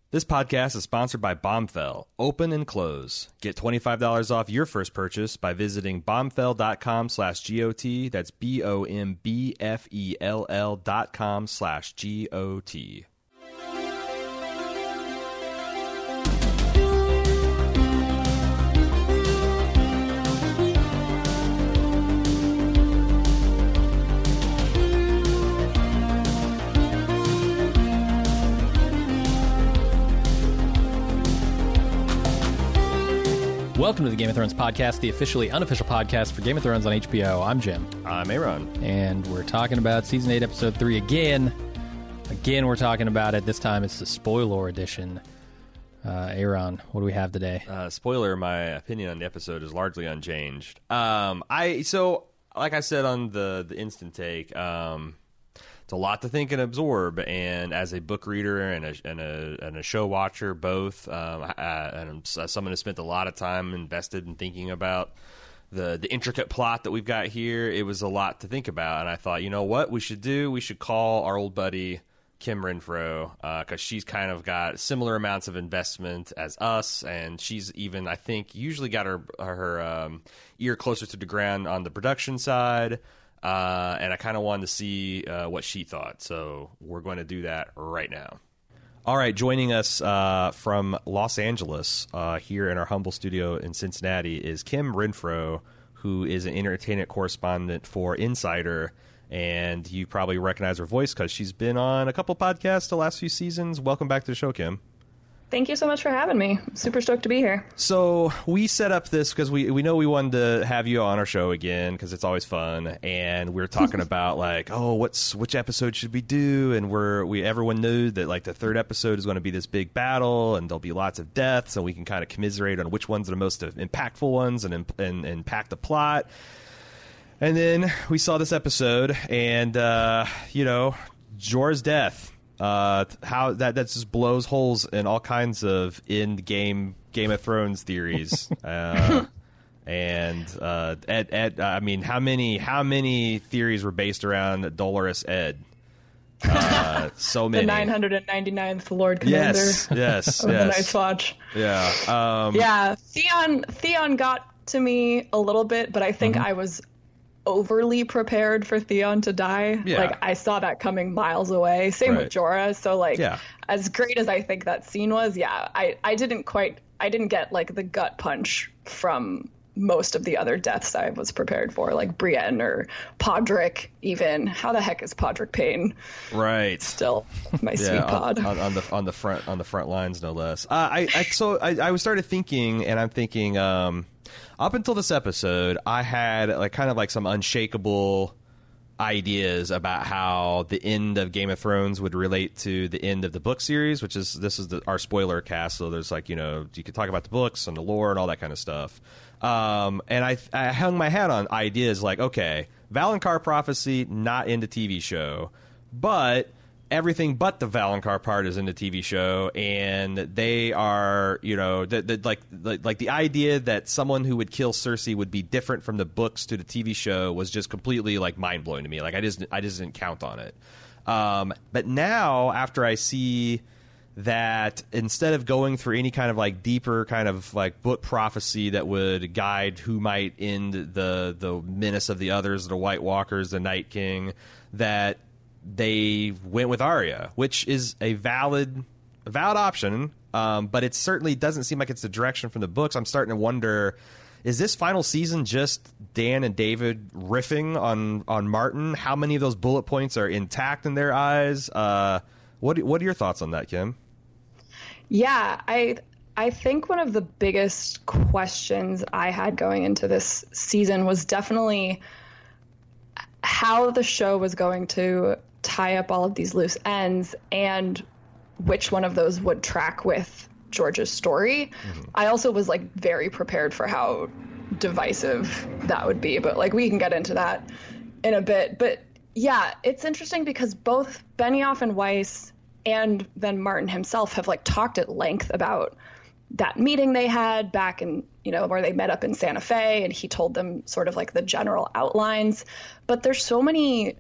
This podcast is sponsored by Bombfell. Open and close. Get $25 off your first purchase by visiting bombfell.com/GOT. That's BOMBFELL.com/GOT. Welcome to the Game of Thrones podcast, the officially unofficial podcast for Game of Thrones on HBO. I'm Jim. I'm Aaron. And we're talking about Season 8, Episode 3 again. Again, we're talking about it. This time it's the spoiler edition. Aaron, what do we have today? Spoiler, my opinion on the episode is largely unchanged. Like I said on the instant take, it's a lot to think and absorb, and as a book reader and a show watcher, both, and I'm someone who spent a lot of time invested in thinking about the intricate plot that we've got here, it was a lot to think about, and I thought, you know what we should do? We should call our old buddy Kim Renfro, because she's kind of got similar amounts of investment as us, and she's even, I think, usually got her ear closer to the ground on the production side. And I kind of wanted to see what she thought. So we're going to do that right now. All right, joining us from Los Angeles here in our humble studio in Cincinnati is Kim Renfro, who is an entertainment correspondent for Insider. And you probably recognize her voice because she's been on a couple podcasts the last few seasons. Welcome back to the show, Kim. Thank you so much for having me. Super stoked to be here. So we set up this because we know we wanted to have you on our show again because it's always fun, and we were talking about like, which episode should we do? And everyone knew that like the third episode is going to be this big battle, and there'll be lots of deaths, and we can kind of commiserate on which ones are the most impactful ones and impact the plot. And then we saw this episode, and Jorah's death. How that just blows holes in all kinds of in-game Game of Thrones theories, Ed, I mean, how many theories were based around Dolorous Ed? So many. The 999th Lord Commander. Yes. of the Night's Watch. Yeah. Theon got to me a little bit, but I think I was overly prepared for Theon to die. Yeah. Like, I saw that coming miles away. Same with Jorah. So as great as I think that scene was, I didn't get like the gut punch from most of the other deaths I was prepared for, like Brienne or Podrick even. How the heck is Podrick Payne? Right. Still my sweet pod. On the front lines, no less. I started thinking, and I'm thinking, up until this episode, I had kind of some unshakable ideas about how the end of Game of Thrones would relate to the end of the book series, which is our spoiler cast. So there's you could talk about the books and the lore and all that kind of stuff. And I hung my hat on ideas like, okay, Valonqar prophecy not in the TV show, but everything but the Valonqar part is in the TV show, and they are, the idea that someone who would kill Cersei would be different from the books to the TV show was just completely mind blowing to me. I just didn't count on it. But now, after I see that instead of going through any kind of deeper kind of book prophecy that would guide who might end the menace of the others, the White Walkers, the Night King, that they went with Arya, which is a valid option, but it certainly doesn't seem like it's the direction from the books. I'm starting to wonder, is this final season just Dan and David riffing on Martin? How many of those bullet points are intact in their eyes? What are your thoughts on that, Kim? Yeah, I think one of the biggest questions I had going into this season was definitely how the show was going to tie up all of these loose ends and which one of those would track with George's story. I also was very prepared for how divisive that would be, but we can get into that in a bit. But yeah, it's interesting because both Benioff and Weiss and then Martin himself have talked at length about that meeting they had back in, where they met up in Santa Fe, and he told them sort of the general outlines. But there's so many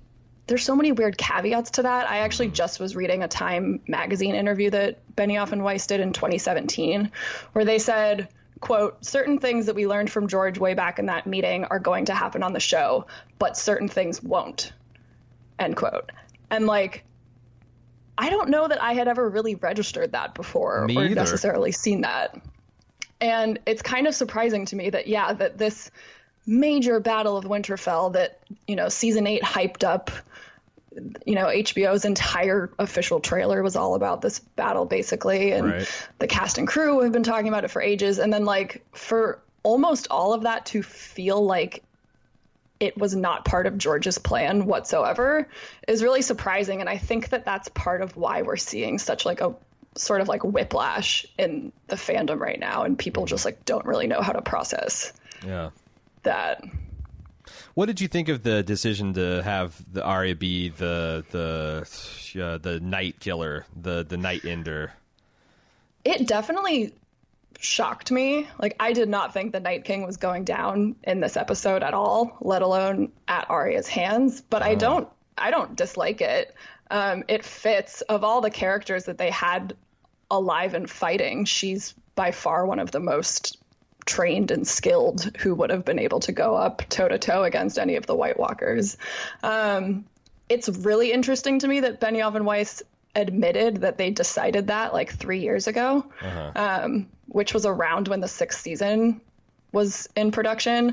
there's so many weird caveats to that. I actually just was reading a Time magazine interview that Benioff and Weiss did in 2017, where they said, quote, certain things that we learned from George way back in that meeting are going to happen on the show, but certain things won't, end quote. And like, I don't know that I had ever really registered that before or necessarily seen that. And it's kind of surprising to me that, yeah, that this major Battle of Winterfell that, you know, season 8 hyped up, you know, HBO's entire official trailer was all about this battle basically. And the cast and crew have been talking about it for ages. And then like for almost all of that to feel like it was not part of George's plan whatsoever is really surprising. And I think that that's part of why we're seeing such like a sort of like whiplash in the fandom right now. And people just like don't really know how to process that. What did you think of the decision to have the Arya be the night killer, the night ender? It definitely shocked me. Like, I did not think the Night King was going down in this episode at all, let alone at Arya's hands. But I don't dislike it. It fits. Of all the characters that they had alive and fighting, she's by far one of the most trained and skilled who would have been able to go up toe to toe against any of the White Walkers. It's really interesting to me that Benioff and Weiss admitted that they decided that like 3 years ago, which was around when the 6th season was in production.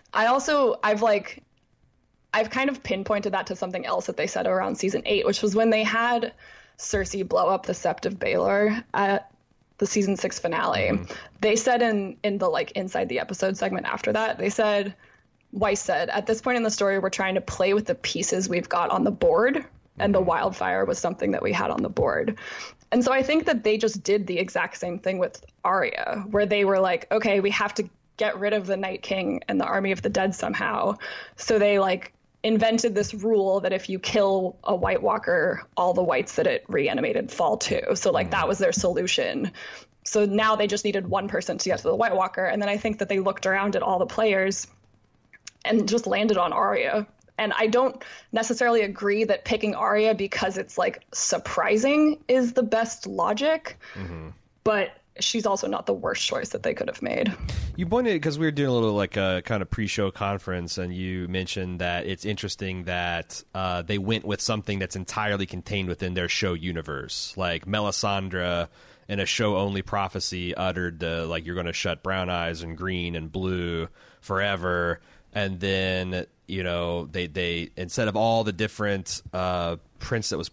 I've kind of pinpointed that to something else that they said around season 8, which was when they had Cersei blow up the Sept of Baelor at the season 6 finale. They said in the like inside the episode segment after that, Weiss said, at this point in the story, we're trying to play with the pieces we've got on the board, and the wildfire was something that we had on the board. And so I think that they just did the exact same thing with Arya, where they were like, okay, we have to get rid of the Night King and the Army of the Dead somehow. So they like invented this rule that if you kill a White Walker, all the whites that it reanimated fall too. So like that was their solution. So now they just needed one person to get to the White Walker. And then I think that they looked around at all the players and just landed on Arya. And I don't necessarily agree that picking Arya because it's like surprising is the best logic, but she's also not the worst choice that they could have made. You pointed, because we were doing a little like a kind of pre-show conference, and you mentioned that it's interesting that they went with something that's entirely contained within their show universe. Like Melisandre in a show-only prophecy uttered like you're going to shut brown eyes and green and blue forever. And then, you know, they instead of all the different princess that was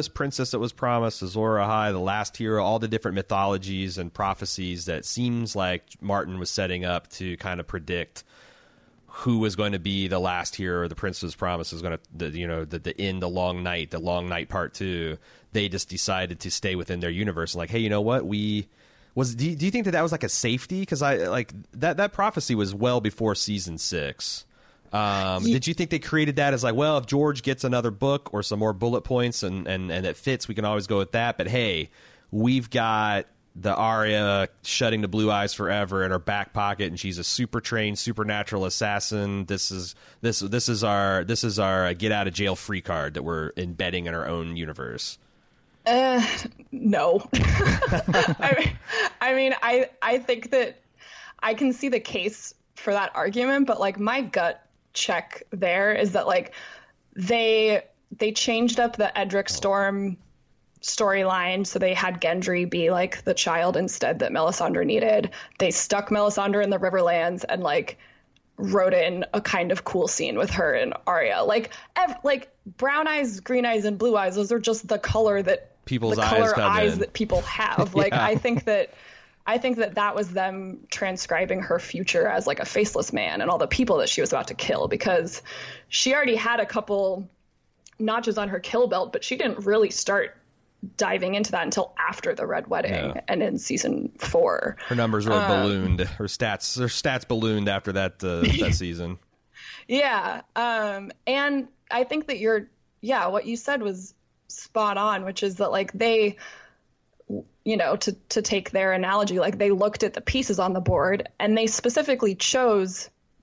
promised, Azor Ahai, the last hero, all the different mythologies and prophecies that seems like Martin was setting up to kind of predict who was going to be the last hero, or the princess promise was going to, the end, the long night part 2. They just decided to stay within their universe and like, hey, you know what, do you think that was like a safety? Because I like that prophecy was well before season 6. Did you think they created that as like, well, if George gets another book or some more bullet points and it fits, we can always go with that. But hey, we've got the Arya shutting the blue eyes forever in her back pocket, and she's a super trained supernatural assassin. This is our get out of jail free card that we're embedding in our own universe. No. I think that I can see the case for that argument, but like my gut check there is that like they changed up the Edric Storm storyline, so they had Gendry be like the child instead that Melisandre needed. They stuck Melisandre in the Riverlands and like wrote in a kind of cool scene with her and Arya. Like brown eyes, green eyes, and blue eyes, those are just the color that people's eyes that people have. Like I think that was them transcribing her future as like a faceless man and all the people that she was about to kill, because she already had a couple notches on her kill belt, but she didn't really start diving into that until after the Red Wedding and in season 4. Her numbers were ballooned. Her stats ballooned after that that season. Yeah. And I think that what you said was spot on, which is that like they, you know, to take their analogy, like they looked at the pieces on the board and they specifically chose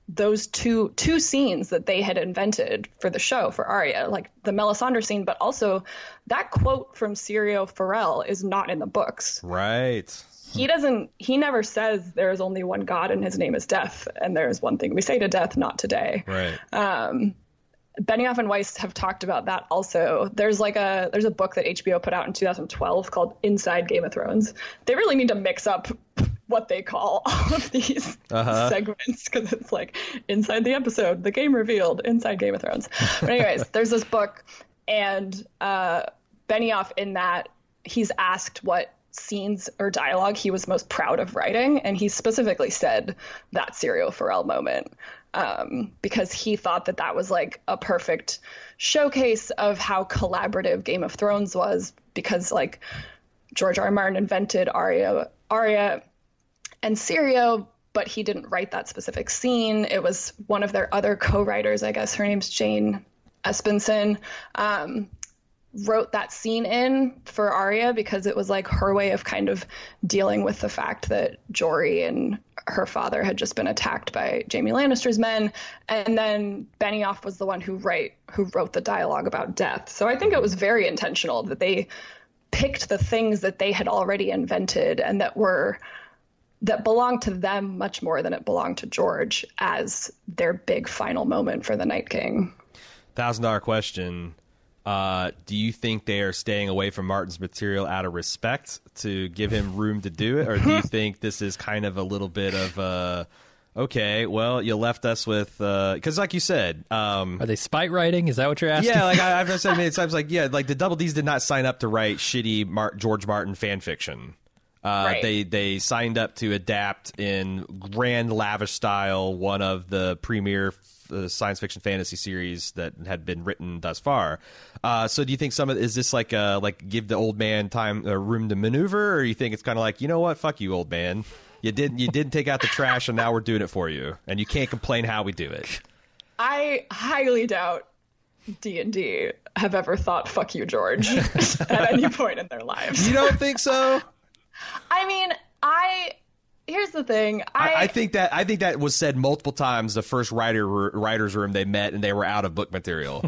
those two scenes that they had invented for the show for Arya, like the Melisandre scene, but also that quote from Syrio Forel is not in the books. Right. He never says there is only one God and his name is death, and there is one thing we say to death, not today. Right. Benioff and Weiss have talked about that also. There's a book that HBO put out in 2012 called Inside Game of Thrones. They really need to mix up what they call all of these segments, because it's like inside the episode, the game revealed, inside Game of Thrones. But anyways, there's this book, and Benioff in that, he's asked what scenes or dialogue he was most proud of writing, and he specifically said that Syrio Forel moment, because he thought that was like a perfect showcase of how collaborative Game of Thrones was, because like George R. R. Martin invented Arya and Syrio, but he didn't write that specific scene. It was one of their other co-writers, I guess her name's Jane Espenson, wrote that scene in for Arya, because it was like her way of kind of dealing with the fact that Jory and her father had just been attacked by Jaime Lannister's men. And then Benioff was the one who wrote the dialogue about death. So I think it was very intentional that they picked the things that they had already invented and that belonged to them much more than it belonged to George as their big final moment for the Night King. $1,000 question. Do you think they are staying away from Martin's material out of respect to give him room to do it? Or do you think this is kind of a little bit of okay, well, you left us with, because like you said, are they spite writing? Is that what you're asking? Yeah, like I've said many times, like, yeah, like the Double D's did not sign up to write shitty George Martin fan fiction. Right. They signed up to adapt in grand lavish style one of the premier science fiction fantasy series that had been written thus far. So do you think is this like give the old man time room to maneuver, or you think it's kind of like, you know what, fuck you, old man, you didn't take out the trash and now we're doing it for you and you can't complain how we do it? I highly doubt D&D have ever thought fuck you, George at any point in their lives. You don't think so? I mean, here's the thing. I think that was said multiple times. The first writer's room they met, and they were out of book material.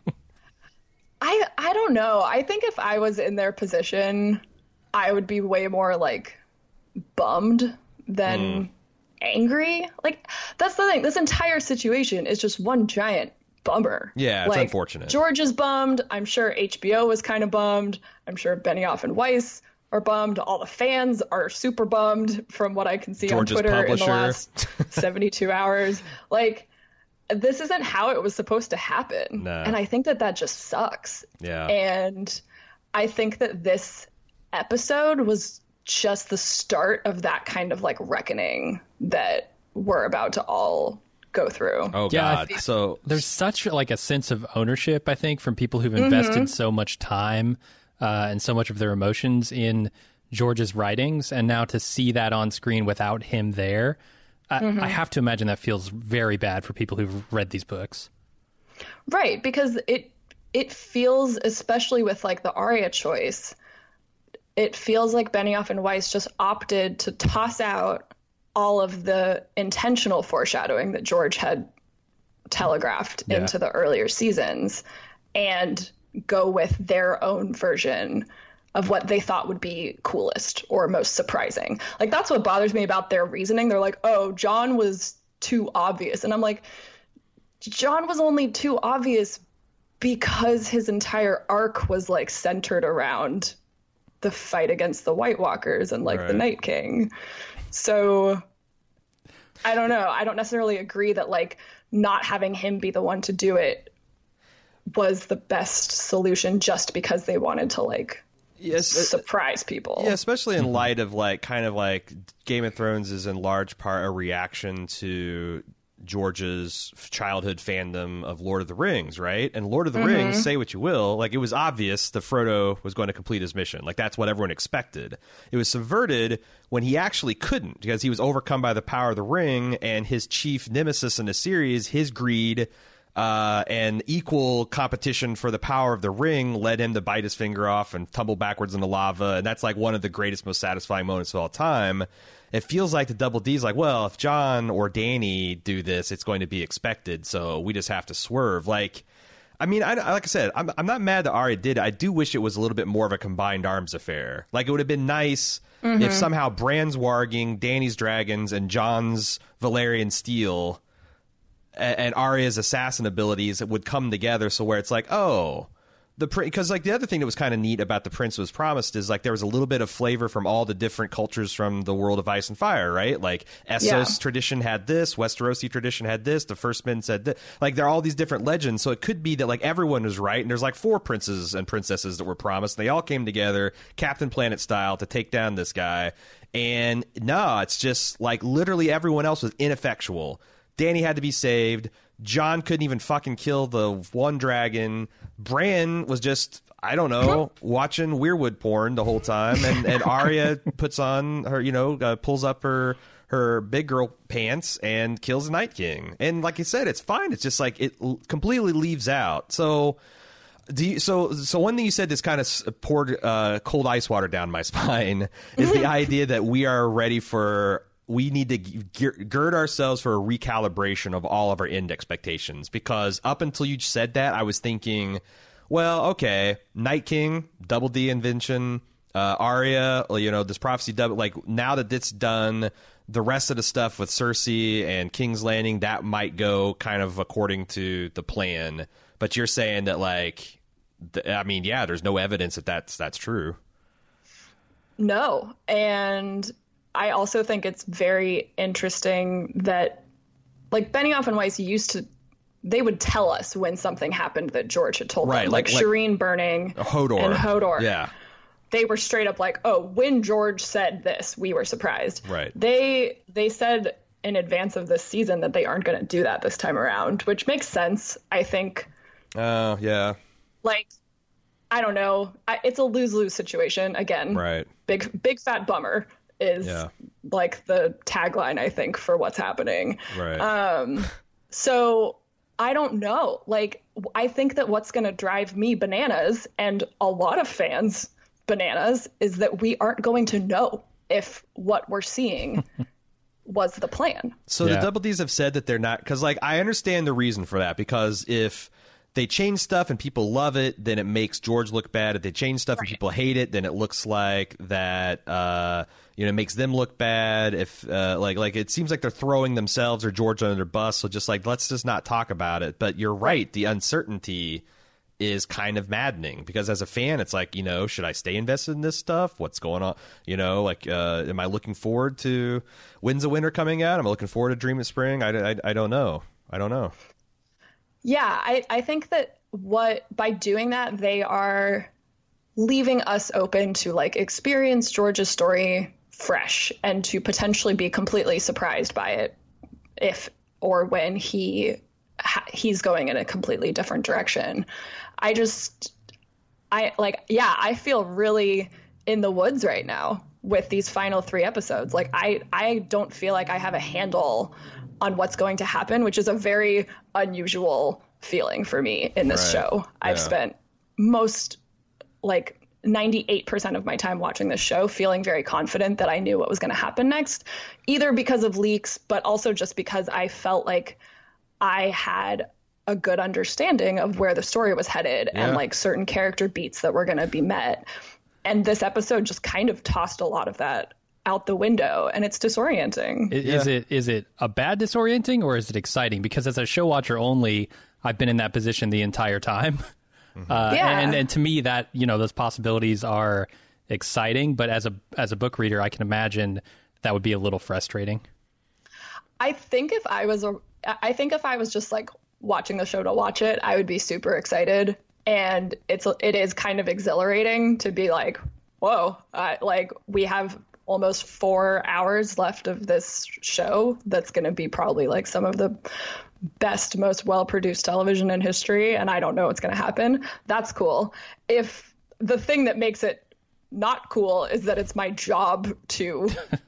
I don't know. I think if I was in their position, I would be way more like bummed than angry. Like, that's the thing. This entire situation is just one giant bummer. Yeah, it's unfortunate. George is bummed. I'm sure HBO was kind of bummed. I'm sure Benioff and Weiss are bummed. All the fans are super bummed from what I can see George's on Twitter publisher. in the last 72 hours. Like, this isn't how it was supposed to happen. No. And I think that just sucks. Yeah. And I think that this episode was just the start of that kind of like reckoning that we're about to all go through. Oh, yeah, God. So there's such like a sense of ownership, I think, from people who've invested so much time and so much of their emotions in George's writings, and now to see that on screen without him there, I have to imagine that feels very bad for people who've read these books. Right, because it feels, especially with like the Arya choice, it feels like Benioff and Weiss just opted to toss out all of the intentional foreshadowing that George had telegraphed into the earlier seasons and go with their own version of what they thought would be coolest or most surprising. Like, that's what bothers me about their reasoning. They're like, oh, Jon was too obvious. And I'm like, Jon was only too obvious because his entire arc was like centered around the fight against the White Walkers and like the Night King. So I don't know. I don't necessarily agree that like not having him be the one to do it was the best solution just because they wanted to like surprise people. Yeah, especially in light of like kind of like Game of Thrones is in large part a reaction to George's childhood fandom of Lord of the Rings, right? And Lord of the Rings, say what you will, like it was obvious that Frodo was going to complete his mission. Like that's what everyone expected. It was subverted when he actually couldn't, because he was overcome by the power of the ring, and his chief nemesis in the series, his greed, and equal competition for the power of the ring led him to bite his finger off and tumble backwards in the lava. And that's like one of the greatest, most satisfying moments of all time. It feels like the Double D's like, well, if Jon or Dany do this, it's going to be expected. So we just have to swerve. Like, I mean, like I said, I'm not mad that Arya did. I do wish it was a little bit more of a combined arms affair. Like, it would have been nice if somehow Bran's warging, Dany's dragons, and Jon's Valyrian steel and Arya's assassin abilities would come together. So where it's like, oh, because like the other thing that was kind of neat about The Prince Was Promised is like there was a little bit of flavor from all the different cultures from the world of Ice and Fire, right? Like Essos tradition had this, Westerosi tradition had this, the First Men said that. Like there are all these different legends, so it could be that like everyone was right, and there's like 4 princes and princesses that were promised. And they all came together, Captain Planet style, to take down this guy. And no, it's just like literally everyone else was ineffectual. Dany had to be saved. Jon couldn't even fucking kill the one dragon. Bran was just, I don't know, watching weirwood porn the whole time. And Arya puts on her, pulls up her big girl pants and kills the Night King. And like I said, it's fine. It's just like it completely leaves out. So so one thing you said that's kind of poured cold ice water down my spine is the idea that we need to gird ourselves for a recalibration of all of our end expectations. Because up until you said that, I was thinking, well, okay, Night King, Double D invention, Arya, this prophecy double. Like now that it's done, the rest of the stuff with Cersei and King's Landing, that might go kind of according to the plan. But you're saying that like, there's no evidence that that's true. No, and I also think it's very interesting that, like, Benioff and Weiss they would tell us when something happened that George had told them. Like Shireen burning Hodor. And Hodor. Yeah. They were straight up like, oh, when George said this, we were surprised. Right. They said in advance of this season that they aren't going to do that this time around, which makes sense, I think. Oh, yeah. Like, I don't know. It's a lose-lose situation. Again, right. Big fat bummer is like the tagline, I think, for what's happening. Right. So I don't know. Like, I think that what's going to drive me bananas and a lot of fans bananas is that we aren't going to know if what we're seeing was the plan. So the Double Ds have said that they're not, because like I understand the reason for that, because if they change stuff and people love it, then it makes George look bad. If they change stuff and people hate it, then it looks like that it makes them look bad. If like it seems like they're throwing themselves or George under their bus. So just like, let's just not talk about it. But you're right. The uncertainty is kind of maddening, because as a fan, it's like, should I stay invested in this stuff? What's going on? Am I looking forward to Winds of Winter coming out? Am I looking forward to Dream of Spring? I don't know. Yeah, I think that by doing that, they are leaving us open to like experience George's story fresh and to potentially be completely surprised by it if or when he's going in a completely different direction. I feel really in the woods right now with these final 3 episodes. Like I don't feel like I have a handle on what's going to happen, which is a very unusual feeling for me in this show. I've spent most, like 98% of my time watching this show feeling very confident that I knew what was going to happen next, either because of leaks, but also just because I felt like I had a good understanding of where the story was headed and like certain character beats that were going to be met. And this episode just kind of tossed a lot of that out the window, and it's disorienting. Is it a bad disorienting, or is it exciting? Because as a show watcher only, I've been in that position the entire time. And to me, that those possibilities are exciting, but as a book reader, I can imagine that would be a little frustrating. I think if I was just like watching the show to watch it, I would be super excited, and it is kind of exhilarating to be like, whoa, like we have almost 4 hours left of this show that's going to be probably like some of the best, most well-produced television in history, and I don't know what's going to happen. That's cool. If the thing that makes it not cool is that it's my job to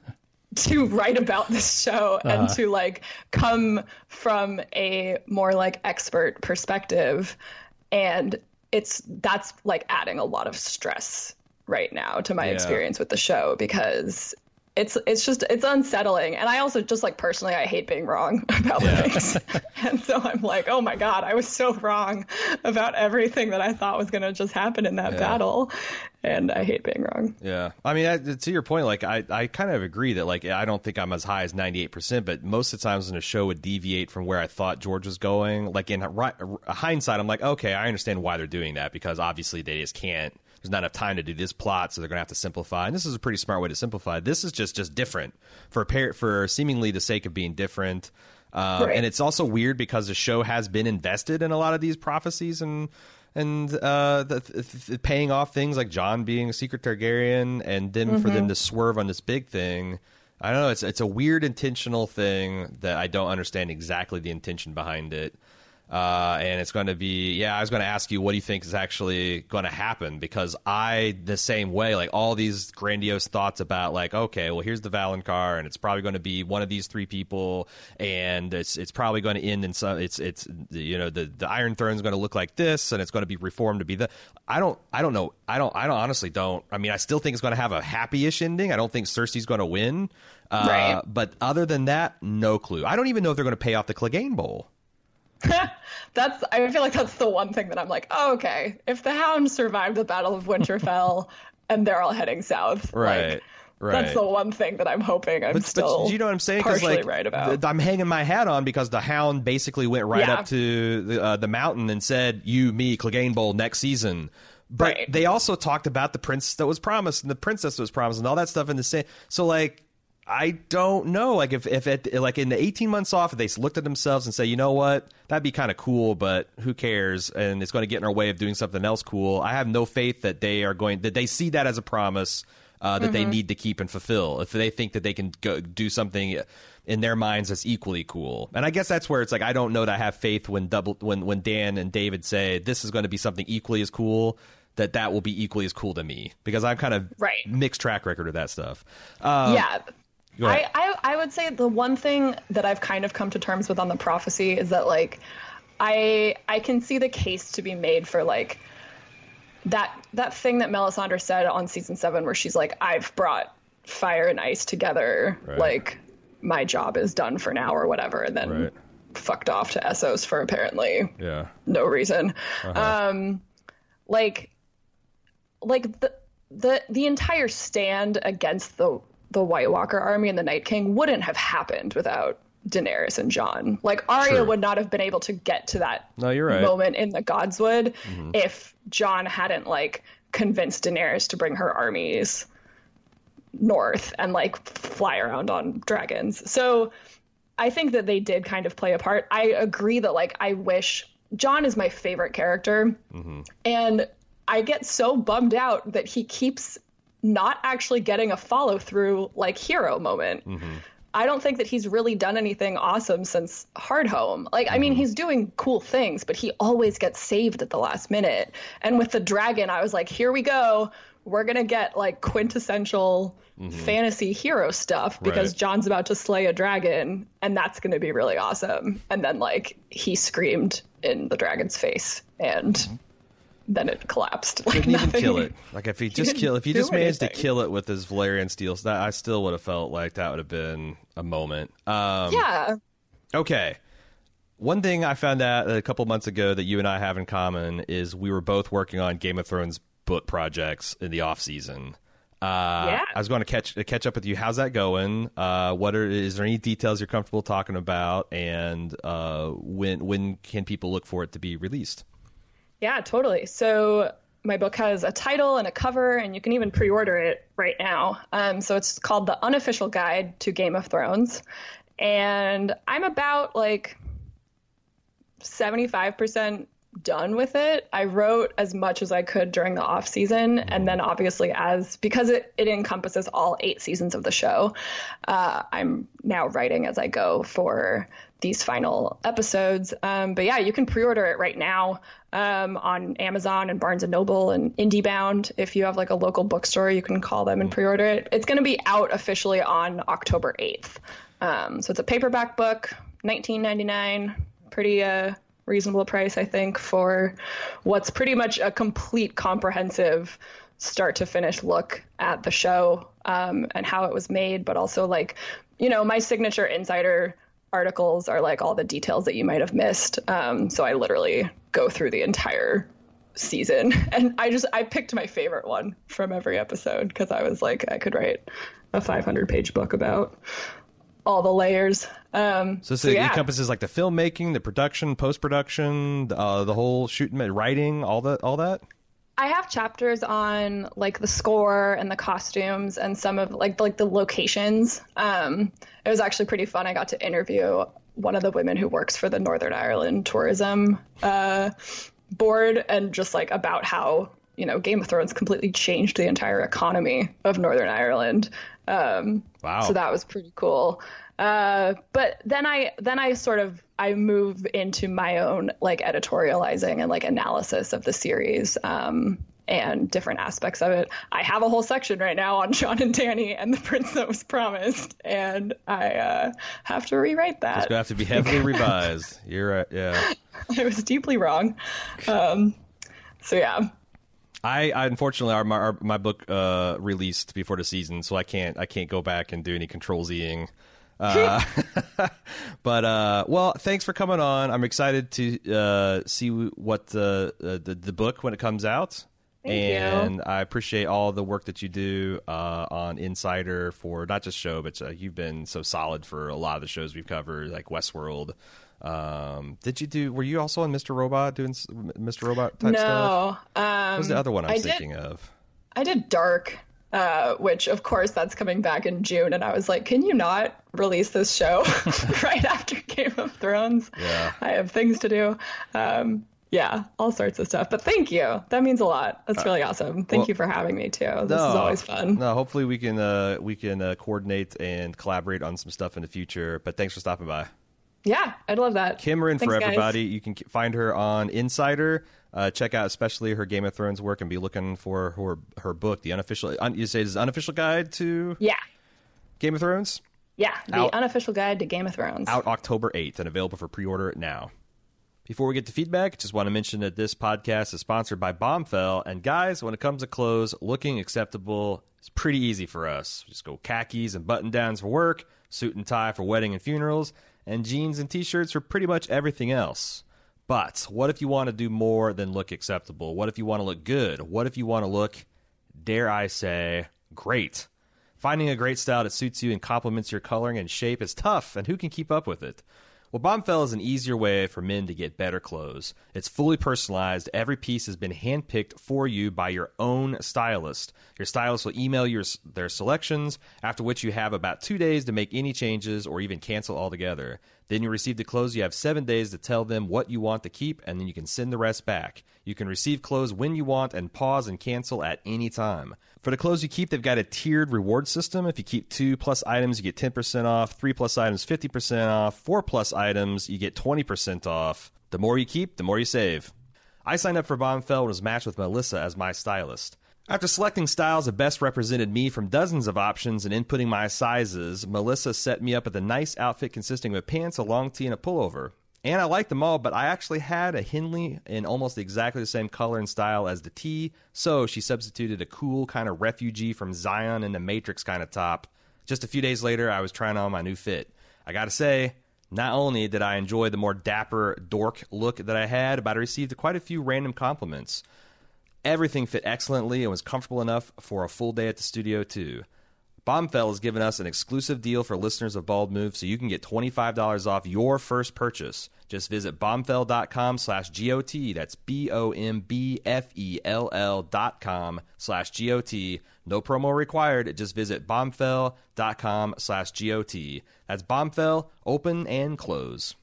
to write about this show and to like come from a more like expert perspective. And that's like adding a lot of stress right now to my experience with the show, because it's unsettling. And I also just like personally, I hate being wrong about things. And so I'm like, oh my God, I was so wrong about everything that I thought was going to just happen in that battle. And I hate being wrong. Yeah. I mean, to your point, like I kind of agree that like, I don't think I'm as high as 98%, but most of the times when a show would deviate from where I thought George was going, like in hindsight, I'm like, okay, I understand why they're doing that, because obviously they just can't. There's not enough time to do this plot, so they're going to have to simplify. And this is a pretty smart way to simplify. This is just different for seemingly the sake of being different. And it's also weird because the show has been invested in a lot of these prophecies and paying off things like Jon being a secret Targaryen, and then for them to swerve on this big thing. I don't know. It's a weird intentional thing that I don't understand exactly the intention behind it. And it's going to be, I was going to ask you, what do you think is actually going to happen? Because the same way, like all these grandiose thoughts about like, okay, well, here's the Valonqar, and it's probably going to be one of these three people, and it's probably going to end in some, the Iron Throne is going to look like this, and it's going to be reformed to be I don't know. I honestly don't. I mean, I still think it's going to have a happy-ish ending. I don't think Cersei's going to win. But other than that, no clue. I don't even know if they're going to pay off the Clegane Bowl. I feel like that's the one thing that I'm like, oh, okay, if the Hound survived the Battle of Winterfell and they're all heading south, right. That's the one thing that I'm hoping but you know what I'm saying? Partially like, right about. I'm hanging my hat on, because the Hound basically went right up to the mountain and said, "You, me, Clegane Bowl next season." But they also talked about the prince that was promised and the princess that was promised and all that stuff in the same. So like, I don't know, like if like in the 18 months off, if they looked at themselves and say, you know what, that'd be kind of cool, but who cares? And it's going to get in our way of doing something else cool. I have no faith that that they see that as a promise that they need to keep and fulfill. If they think that they can go do something in their minds that's equally cool. And I guess that's where it's like, I don't know that I have faith when Dan and David say this is going to be something equally as cool, that will be equally as cool to me, because I'm kind of mixed track record of that stuff. I would say the one thing that I've kind of come to terms with on the prophecy is that like I can see the case to be made for like that thing that Melisandre said on season 7 where she's like, I've brought fire and ice together, like my job is done for now or whatever, and then fucked off to Essos for apparently no reason. Like the entire stand against the White Walker army and the Night King wouldn't have happened without Daenerys and Jon. Like Arya would not have been able to get to that moment in the Godswood if Jon hadn't like convinced Daenerys to bring her armies north and like fly around on dragons. So I think that they did kind of play a part. I agree that like I wish Jon is my favorite character, and I get so bummed out that he keeps not actually getting a follow through like hero moment. I don't think that he's really done anything awesome since Hardhome. Like, I mean, he's doing cool things, but he always gets saved at the last minute. And with the dragon, I was like, here we go. We're going to get like quintessential fantasy hero stuff because Jon's about to slay a dragon, and that's going to be really awesome. And then like he screamed in the dragon's face, and then it collapsed. Like, couldn't even kill it. Like if he just managed to kill it with his Valyrian steel, that I still would have felt like that would have been a moment. Okay. One thing I found out a couple months ago that you and I have in common is we were both working on Game of Thrones book projects in the off season. I was going to catch up with you. How's that going? Is there any details you're comfortable talking about? And when can people look for it to be released? Yeah, totally. So my book has a title and a cover, and you can even pre-order it right now. So it's called The Unofficial Guide to Game of Thrones. And I'm about like 75% done with it. I wrote as much as I could during the off season. And then obviously because it encompasses all 8 seasons of the show, I'm now writing as I go for these final episodes. But yeah, you can pre-order it right now on Amazon and Barnes & Noble and IndieBound. If you have like a local bookstore, you can call them and pre-order it. It's going to be out officially on October 8th. So it's a paperback book, $19.99, pretty reasonable price, I think, for what's pretty much a complete, comprehensive start to finish look at the show and how it was made, but also like, you know, my signature insider articles are like all the details that you might have missed. So I literally go through the entire season, and I picked my favorite one from every episode because I was like, I could write a 500-page book about all the layers. So it encompasses like the filmmaking, the production, post-production, the whole shooting, writing, all that. I have chapters on like the score and the costumes and some of like the locations. It was actually pretty fun. I got to interview one of the women who works for the Northern Ireland Tourism Board, and just like about how, you know, Game of Thrones completely changed the entire economy of Northern Ireland. Wow. So that was pretty cool. But then I move into my own like editorializing and like analysis of the series, and different aspects of it. I have a whole section right now on Jon and Dany and the prince that was promised, and I have to rewrite that. It's going to have to be heavily revised. You're right. Yeah. I was deeply wrong. So yeah. I unfortunately my book released before the season, so I can't go back and do any Control-Zing. But well, thanks for coming on. I'm excited to see what the book when it comes out. Thank you. I appreciate all the work that you do on Insider for not just show, but you've been so solid for a lot of the shows we've covered, like Westworld. Were you also on Mr. Robot doing Mr. Robot type stuff? No. What was the other one I was thinking of? I did Dark, which of course that's coming back in June. And I was like, can you not release this show right after Game of Thrones? Yeah. I have things to do. Yeah, all sorts of stuff. But thank you. That means a lot. That's really awesome. Thank you for having me too. This is always fun. No, hopefully we can coordinate and collaborate on some stuff in the future. But thanks for stopping by. Yeah, I'd love that. Kimmerin for Thanks, everybody. guys. You can find her on Insider. Check out especially her Game of Thrones work and be looking for her book, the unofficial. You say it's unofficial guide to Game of Thrones. Yeah, the unofficial guide to Game of Thrones. Out October 8th and available for pre-order now. Before we get to feedback, just want to mention that this podcast is sponsored by Bombfell. And guys, when it comes to clothes, looking acceptable is pretty easy for us. Just go khakis and button-downs for work, suit and tie for wedding and funerals, and jeans and t-shirts for pretty much everything else. But what if you want to do more than look acceptable? What if you want to look good? What if you want to look, dare I say, great? Finding a great style that suits you and complements your coloring and shape is tough, and who can keep up with it? Well, Bombfell is an easier way for men to get better clothes. It's fully personalized. Every piece has been handpicked for you by your own stylist. Your stylist will email you their selections, after which you have about 2 days to make any changes or even cancel altogether. Then you receive the clothes. You have 7 days to tell them what you want to keep, and then you can send the rest back. You can receive clothes when you want and pause and cancel at any time. For the clothes you keep, they've got a tiered reward system. If you keep 2+ items, you get 10% off. 3+ items, 50% off. 4+ items, you get 20% off. The more you keep, the more you save. I signed up for Bombfell and was matched with Melissa as my stylist. After selecting styles that best represented me from dozens of options and inputting my sizes, Melissa set me up with a nice outfit consisting of pants, a long tee, and a pullover. And I liked them all, but I actually had a Henley in almost exactly the same color and style as the tee, so she substituted a cool kind of refugee from Zion and the Matrix kind of top. Just a few days later, I was trying on my new fit. I gotta say, not only did I enjoy the more dapper dork look that I had, but I received quite a few random compliments. Everything fit excellently and was comfortable enough for a full day at the studio, too. Bombfell has given us an exclusive deal for listeners of Bald Move, so you can get $25 off your first purchase. Just visit bombfell.com/GOT. That's BOMBFELL.com/GOT. No promo required. Just visit bombfell.com/GOT. That's Bombfell, open and close.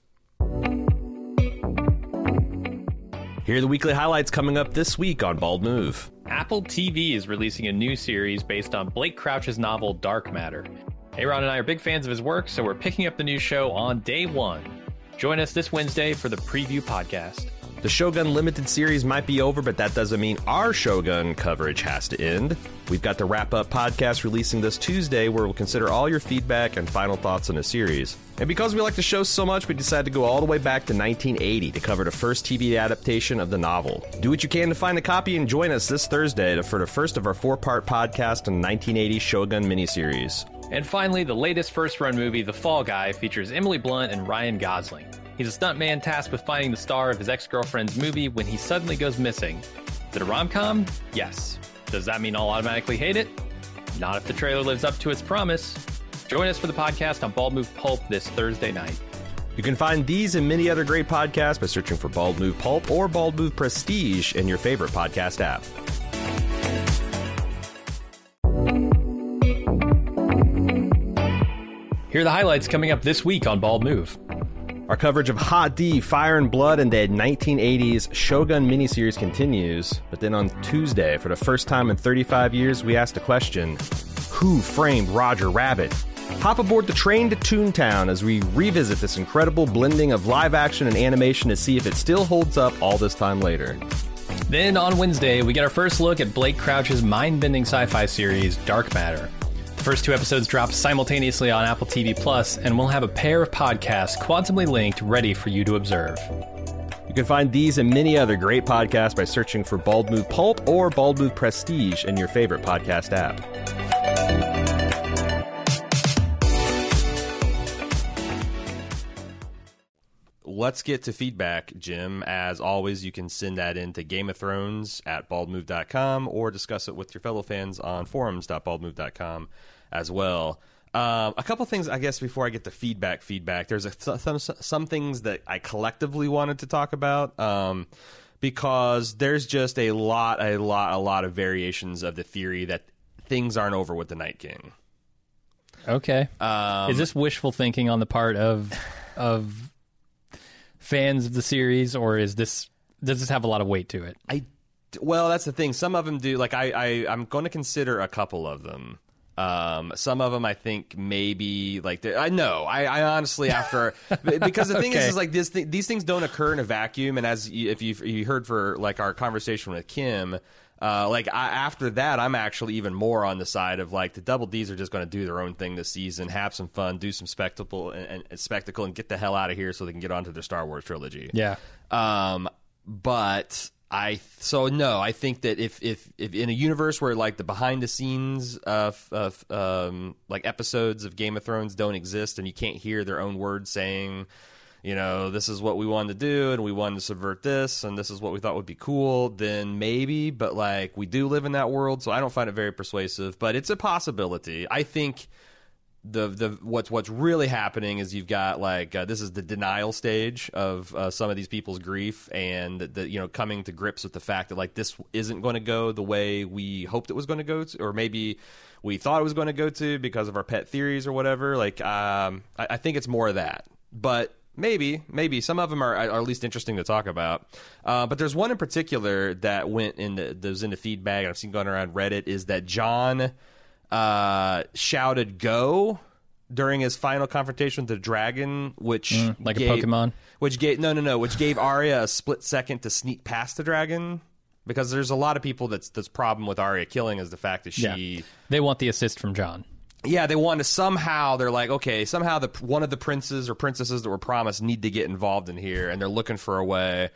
Here are the weekly highlights coming up this week on Bald Move. Apple TV is releasing a new series based on Blake Crouch's novel Dark Matter. Aaron and I are big fans of his work, so we're picking up the new show on day one. Join us this Wednesday for the Preview Podcast. The Shogun Limited series might be over, but that doesn't mean our Shogun coverage has to end. We've got the wrap-up podcast releasing this Tuesday, where we'll consider all your feedback and final thoughts on the series. And because we like the show so much, we decided to go all the way back to 1980 to cover the first TV adaptation of the novel. Do what you can to find a copy and join us this Thursday for the first of our 4-part podcast on the 1980 Shogun miniseries. And finally, the latest first-run movie, The Fall Guy, features Emily Blunt and Ryan Gosling. He's a stuntman tasked with finding the star of his ex-girlfriend's movie when he suddenly goes missing. Is it a rom-com? Yes. Does that mean I'll automatically hate it? Not if the trailer lives up to its promise. Join us for the podcast on Bald Move Pulp this Thursday night. You can find these and many other great podcasts by searching for Bald Move Pulp or Bald Move Prestige in your favorite podcast app. Here are the highlights coming up this week on Bald Move. Our coverage of Hot D, Fire and Blood, and the 1980s Shogun miniseries continues. But then on Tuesday, for the first time in 35 years, we asked the question, who framed Roger Rabbit? Hop aboard the train to Toontown as we revisit this incredible blending of live action and animation to see if it still holds up all this time later. Then on Wednesday, we get our first look at Blake Crouch's mind-bending sci-fi series, Dark Matter. The first 2 episodes drop simultaneously on Apple TV Plus, and we'll have a pair of podcasts quantumly linked ready for you to observe. You can find these and many other great podcasts by searching for Bald Move Pulp or Bald Move Prestige in your favorite podcast app. Let's get to feedback, Jim. As always, you can send that in to Game of Thrones at baldmove.com or discuss it with your fellow fans on forums.baldmove.com as well. A couple things, I guess, before I get to feedback. There's some things that I collectively wanted to talk about because there's just a lot of variations of the theory that things aren't over with the Night King. Okay. Is this wishful thinking on the part of fans of the series, or does this have a lot of weight to it? Well, that's the thing. Some of them do. Like I'm going to consider a couple of them. Some of them I think maybe like I honestly after because the thing is like these things don't occur in a vacuum. And if you heard for like our conversation with Kim. After that, I'm actually even more on the side of like the Double Ds are just going to do their own thing this season, have some fun, do some spectacle and get the hell out of here so they can get onto their Star Wars trilogy. Yeah. But I think that if in a universe where like the behind the scenes of like episodes of Game of Thrones don't exist and you can't hear their own words saying, you know, this is what we wanted to do, and we wanted to subvert this, and this is what we thought would be cool, then maybe. But, like, we do live in that world, so I don't find it very persuasive. But it's a possibility. I think what's really happening is you've got, like, this is the denial stage of some of these people's grief and, coming to grips with the fact that, like, this isn't going to go the way we hoped it was going to go, or maybe we thought it was going to go to because of our pet theories or whatever. Like, I think it's more of that. But Maybe some of them are at least interesting to talk about. But there's one in particular that was in the feedback, and I've seen going around Reddit, is that Jon shouted "Go" during his final confrontation with the dragon, which a Pokemon, which gave Arya a split second to sneak past the dragon. Because there's a lot of people that's problem with Arya killing is the fact that they want the assist from Jon. Yeah, they want to somehow. They're like, okay, somehow one of the princes or princesses that were promised need to get involved in here, and they're looking for a way.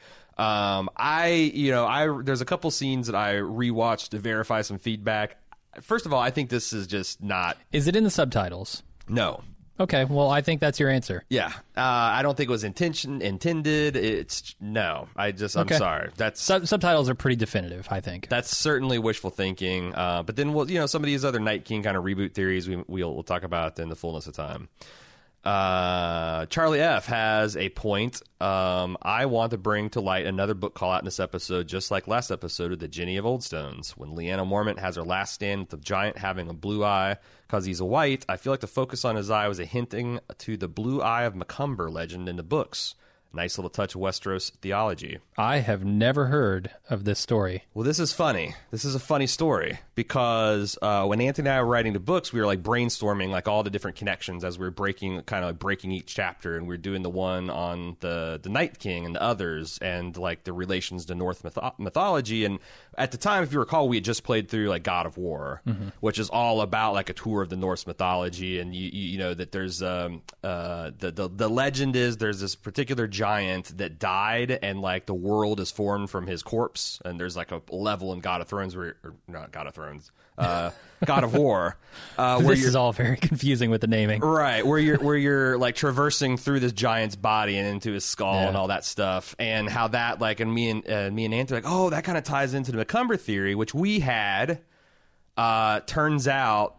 There's a couple scenes that I rewatched to verify some feedback. First of all, I think this is just not. Is it in the subtitles? No. Okay, well, I think that's your answer. Yeah, I don't think it was intended. It's no. I'm sorry. That's subtitles are pretty definitive. I think that's certainly wishful thinking. But then some of these other Night King kind of reboot theories we'll talk about in the fullness of time. Charlie F has a point. I want to bring to light another book call out in this episode, just like last episode of the Jenny of Oldstones. When Lyanna Mormont has her last stand with the giant having a blue eye because he's a white, I feel like the focus on his eye was a hinting to the blue eye of Macumber legend in the books. Nice little touch of Westeros theology. I have never heard of this story. Well, this is funny. This is a funny story because when Anthony and I were writing the books, we were like brainstorming like all the different connections as we were breaking each chapter, and we were doing the one on the Night King and the others, and like the relations to Norse mythology. And at the time, if you recall, we had just played through like God of War, which is all about like a tour of the Norse mythology, and you know that there's the legend is there's this particular giant that died, and like the world is formed from his corpse, and there's like a level in God of Thrones or not God of Thrones, God of War. This is all very confusing with the naming, right? Where you're like traversing through this giant's body and into his skull and all that stuff, and how that like, and me and Anthony like, oh, that kind of ties into the McCumber theory, which we had. Turns out.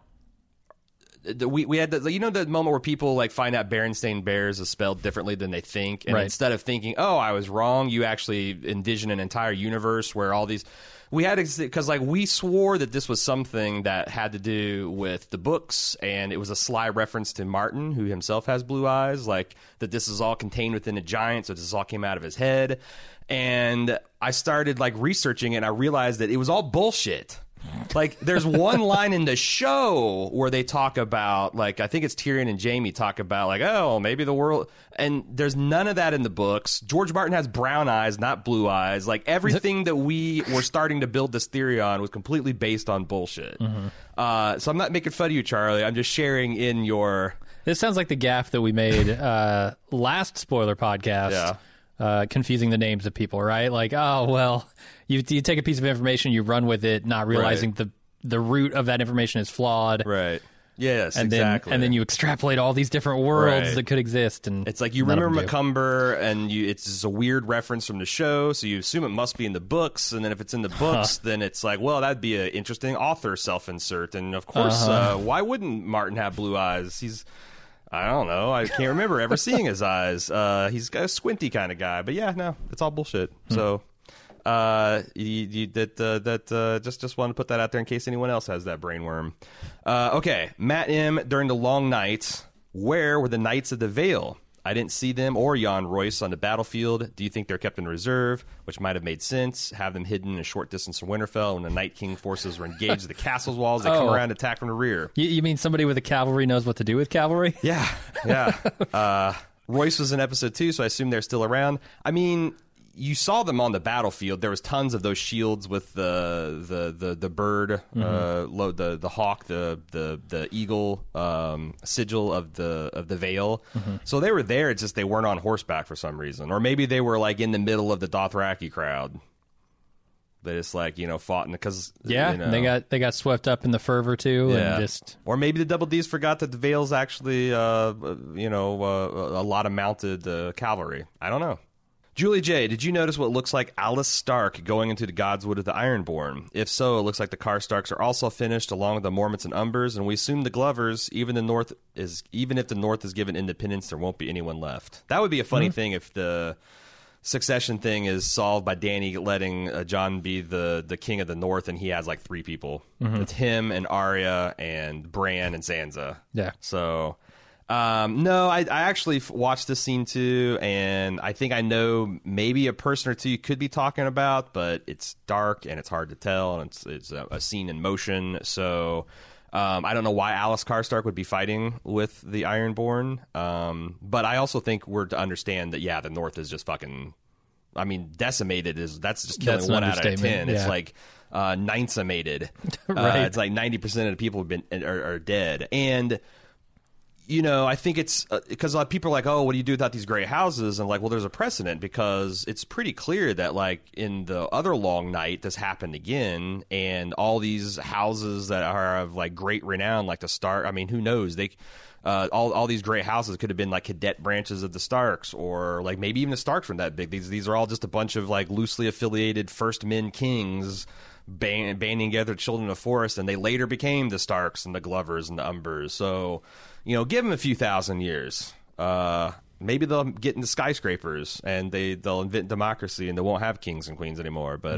We had the, you know, the moment where people like find out Berenstain Bears is spelled differently than they think, and instead of thinking, oh, I was wrong, you actually envision an entire universe where all these we had, because like we swore that this was something that had to do with the books, and it was a sly reference to Martin, who himself has blue eyes, like that this is all contained within a giant, so this all came out of his head. And I started like researching it, and I realized that it was all bullshit. Like, there's one line in the show where they talk about, like, I think it's Tyrion and Jaime talk about, like, oh, maybe the world... And there's none of that in the books. George Martin has brown eyes, not blue eyes. Like, everything that we were starting to build this theory on was completely based on bullshit. So I'm not making fun of you, Charlie. I'm just sharing in your... This sounds like the gaffe that we made last spoiler podcast. Yeah. Confusing the names of people, right? Like, oh, well, you take a piece of information, you run with it, not realizing the root of that information is flawed. Right. Yes, and exactly. And then you extrapolate all these different worlds that could exist. And it's like you remember McCumber, and it's just a weird reference from the show, so you assume it must be in the books. And then if it's in the books, then it's like, well, that'd be an interesting author self-insert. And of course, why wouldn't Martin have blue eyes? I don't know. I can't remember ever seeing his eyes. He's got a squinty kind of guy. But yeah, no, it's all bullshit. So just want to put that out there in case anyone else has that brainworm. Okay, Matt M. During the long night, where were the Knights of the Vale? I didn't see them or Jan Royce on the battlefield. Do you think they're kept in reserve, which might have made sense? Have them hidden a short distance from Winterfell when the Night King forces were engaged at the castle's walls. They come around and attack from the rear. You mean somebody with a cavalry knows what to do with cavalry? Yeah. Royce was in episode 2, so I assume they're still around. I mean, you saw them on the battlefield. There was tons of those shields with the bird, the hawk, the eagle sigil of the Vale. So they were there. It's just they weren't on horseback for some reason, or maybe they were like in the middle of the Dothraki crowd. They just like fought because they got swept up in the fervor too, and just or maybe the Double D's forgot that the Vale's actually a lot of mounted cavalry. I don't know. Julie J, did you notice what looks like Alice Stark going into the Godswood of the Ironborn? If so, it looks like the Karstarks are also finished, along with the Mormonts and Umbers, and we assume the Glovers. Even if the North is given independence, there won't be anyone left. That would be a funny thing if the succession thing is solved by Dany letting Jon be the king of the North, and he has like 3 people. It's him and Arya and Bran and Sansa. Yeah. So. No, I actually watched this scene too, and I think I know maybe a person or two you could be talking about, but it's dark and it's hard to tell, and it's a scene in motion. So I don't know why Alice Karstark would be fighting with the Ironborn, but I also think we're to understand that the North is just fucking, I mean, decimated that's just killing 1 out of 10. It's like ninth-amated. Right. It's like 90% of the people are dead, and. I think it's because a lot of people are like, oh, what do you do without these great houses? And like, well, there's a precedent because it's pretty clear that like in the other Long Night, this happened again. And all these houses that are of like great renown, like the Stark, I mean, who knows? They all these great houses could have been like cadet branches of the Starks, or like maybe even the Starks weren't that big. These are all just a bunch of like loosely affiliated First Men kings banding together children of forest, and they later became the Starks and the Glovers and the Umbers. So, give them a few thousand years. Maybe they'll get into skyscrapers and they'll invent democracy and they won't have kings and queens anymore. But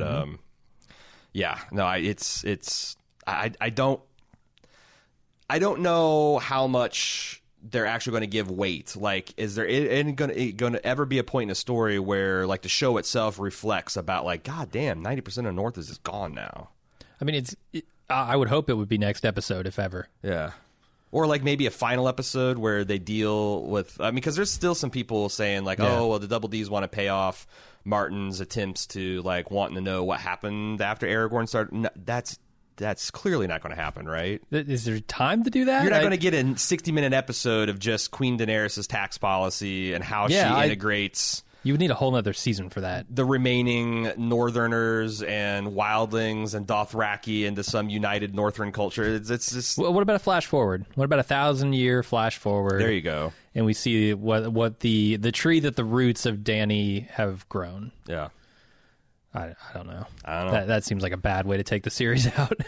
I don't know how much they're actually going to give weight. Like, is there going to ever be a point in a story where like the show itself reflects about like, God damn, 90% of North is just gone now. I mean, I would hope it would be next episode, if ever. Yeah. Or like maybe a final episode where they deal with, I mean, because there's still some people saying like, oh, well, the Double Ds want to pay off Martin's attempts to like wanting to know what happened after Aragorn started. No, that's clearly not going to happen, right? Is there time to do that? You're not going to get a 60-minute episode of just Queen Daenerys' tax policy and how she integrates. You would need a whole other season for that. The remaining Northerners and Wildlings and Dothraki into some united Northern culture. It's just. Well, what about a flash forward? What about 1,000-year flash forward? There you go. And we see what the tree that the roots of Dany have grown. Yeah. I don't know. That seems like a bad way to take the series out.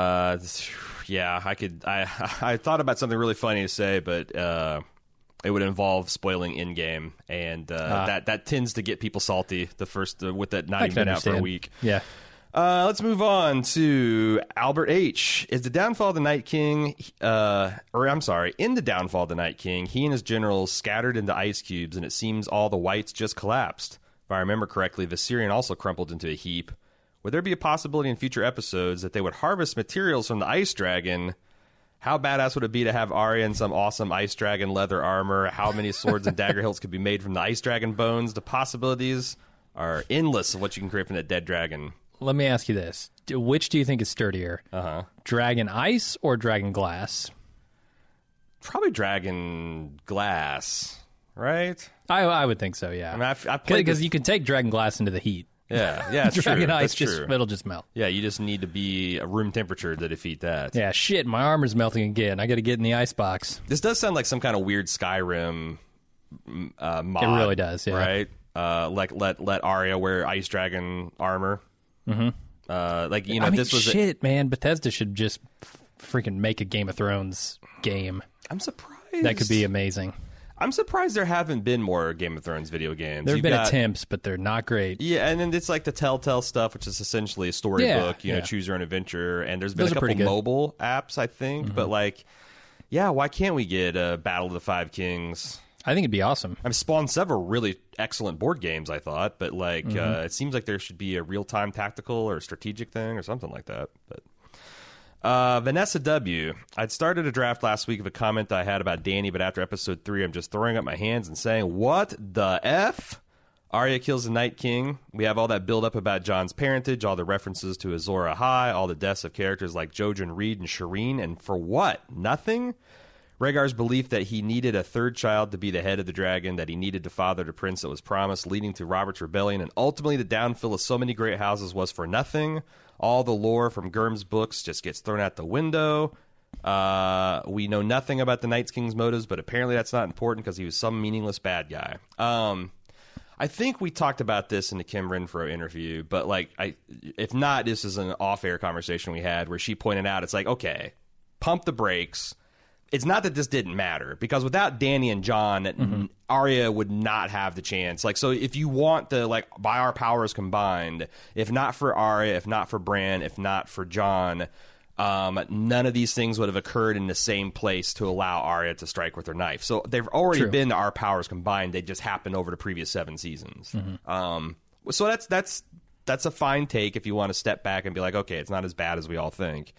Yeah, I thought about something really funny to say, but it would involve spoiling in-game, and that tends to get people salty with that not even been out for a week. Yeah. Let's move on to Albert H. Is the downfall of the Night King, in the downfall of the Night King, he and his generals scattered into ice cubes, and it seems all the whites just collapsed. If I remember correctly, Viserion also crumpled into a heap. Would there be a possibility in future episodes that they would harvest materials from the Ice Dragon? How badass would it be to have Arya in some awesome Ice Dragon leather armor? How many swords and dagger hilts could be made from the Ice Dragon bones? The possibilities are endless of what you can create from that dead dragon. Let me ask you this. Which do you think is sturdier? Dragon Ice or Dragon Glass? Probably Dragon Glass, right? I would think so, yeah. I mean, because you can take Dragon Glass into the heat. Yeah, it's Dragon true. Ice, That's true. it'll just melt. Yeah, you just need to be room temperature to defeat that. Yeah, shit, my armor's melting again. I got to get in the ice box. This does sound like some kind of weird Skyrim mod. It really does, yeah. Right? Like let Arya wear Ice Dragon armor. Mm-hmm. This was shit, man. Bethesda should just freaking make a Game of Thrones game. I'm surprised. That could be amazing. I'm surprised there haven't been more Game of Thrones video games. There have been attempts, but they're not great. Yeah, and then it's like the Telltale stuff, which is essentially a storybook, choose your own adventure. And there's been a couple mobile apps, I think. Mm-hmm. But why can't we get Battle of the Five Kings? I think it'd be awesome. I've spawned several really excellent board games, I thought. But it seems like there should be a real-time tactical or strategic thing or something like that. But Vanessa W. I'd started a draft last week of a comment I had about Dany, but after episode 3, I'm just throwing up my hands and saying, what the F? Arya kills the Night King. We have all that build-up about Jon's parentage, all the references to Azor Ahai, all the deaths of characters like Jojen, Reed, and Shireen, and for what? Nothing? Rhaegar's belief that he needed a third child to be the head of the dragon, that he needed to father the prince that was promised, leading to Robert's rebellion, and ultimately the downfall of so many great houses was for nothing. All the lore from Gurm's books just gets thrown out the window. We know nothing about the Night King's motives, but apparently that's not important because he was some meaningless bad guy. I think we talked about this in the Kim Renfro interview, but if not, this is an off-air conversation we had where she pointed out, it's like, okay, pump the brakes. It's not that this didn't matter, because without Dany and Jon, Arya would not have the chance. So if you want to, by our powers combined, if not for Arya, if not for Bran, if not for Jon, none of these things would have occurred in the same place to allow Arya to strike with her knife. So they've already been our powers combined. They just happened over the previous 7 seasons. So that's a fine take if you want to step back and be like, okay, it's not as bad as we all think.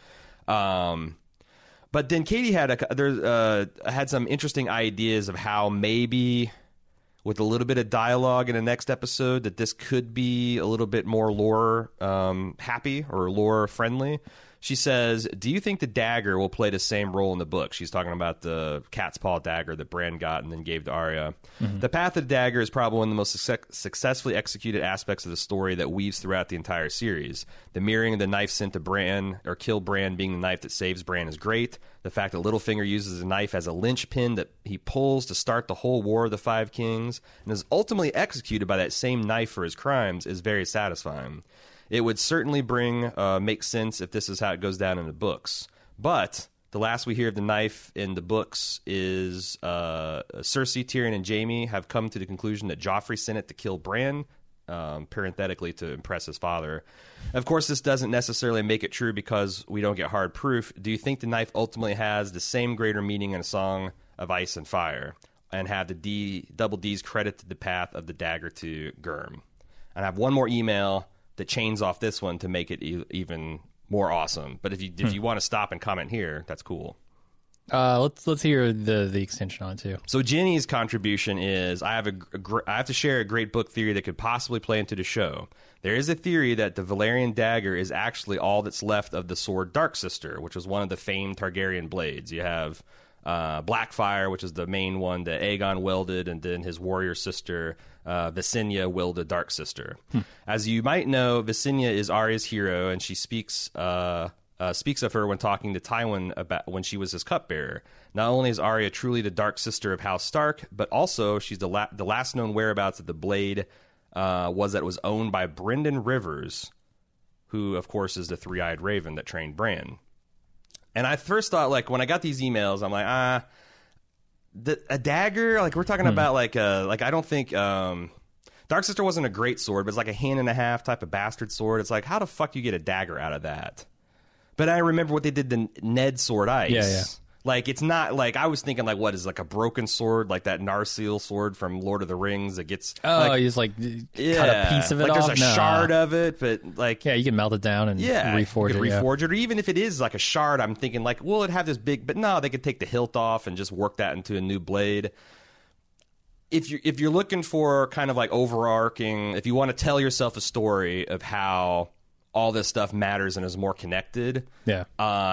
But then Katie had some interesting ideas of how maybe with a little bit of dialogue in the next episode that this could be a little bit more lore happy or lore friendly. She says, do you think the dagger will play the same role in the book? She's talking about the cat's paw dagger that Bran got and then gave to Arya. The path of the dagger is probably one of the most successfully executed aspects of the story that weaves throughout the entire series. The mirroring of the knife sent to Bran, or kill Bran, being the knife that saves Bran is great. The fact that Littlefinger uses the knife as a linchpin that he pulls to start the whole War of the Five Kings and is ultimately executed by that same knife for his crimes is very satisfying. It would certainly make sense if this is how it goes down in the books. But the last we hear of the knife in the books is Cersei, Tyrion, and Jaime have come to the conclusion that Joffrey sent it to kill Bran, parenthetically to impress his father. Of course, this doesn't necessarily make it true because we don't get hard proof. Do you think the knife ultimately has the same greater meaning in a song of ice and fire, and have the double D's credited the path of the dagger to Gurm. And I have one more email that chains off this one to make it even more awesome. But if you want to stop and comment here, that's cool. Let's hear the extension on it too. So Jenny's contribution is, I have to share a great book theory that could possibly play into the show. There is a theory that the Valyrian dagger is actually all that's left of the sword Dark Sister, which was one of the famed Targaryen blades. You have Blackfire, which is the main one that Aegon wielded, and then his warrior sister Visenya wielded Dark Sister. As you might know, Visenya is Arya's hero, and she speaks of her when talking to Tywin about when she was his cupbearer. Not only is Arya truly the Dark Sister of House Stark, but also she's the last known whereabouts of the blade was that it was owned by Brynden Rivers, who, of course, is the three-eyed raven that trained Bran. And I first thought, like, when I got these emails, I'm like, a dagger? Like, we're talking about, like, I don't think... Dark Sister wasn't a great sword, but it's like a hand-and-a-half type of bastard sword. It's like, how the fuck do you get a dagger out of that? But I remember what they did to Ned Sword Ice. Yeah. Like, it's not like, I was thinking, like, what is like a broken sword, like that Narsil sword from Lord of the Rings that gets. You just like cut a piece of it like off. There's a shard of it, but like. Yeah, you can melt it down and reforge it. Or even if it is like a shard, I'm thinking, like, will it have this big. But no, they could take the hilt off and just work that into a new blade. If you're looking for kind of like overarching, if you want to tell yourself a story of how all this stuff matters and is more connected. Yeah.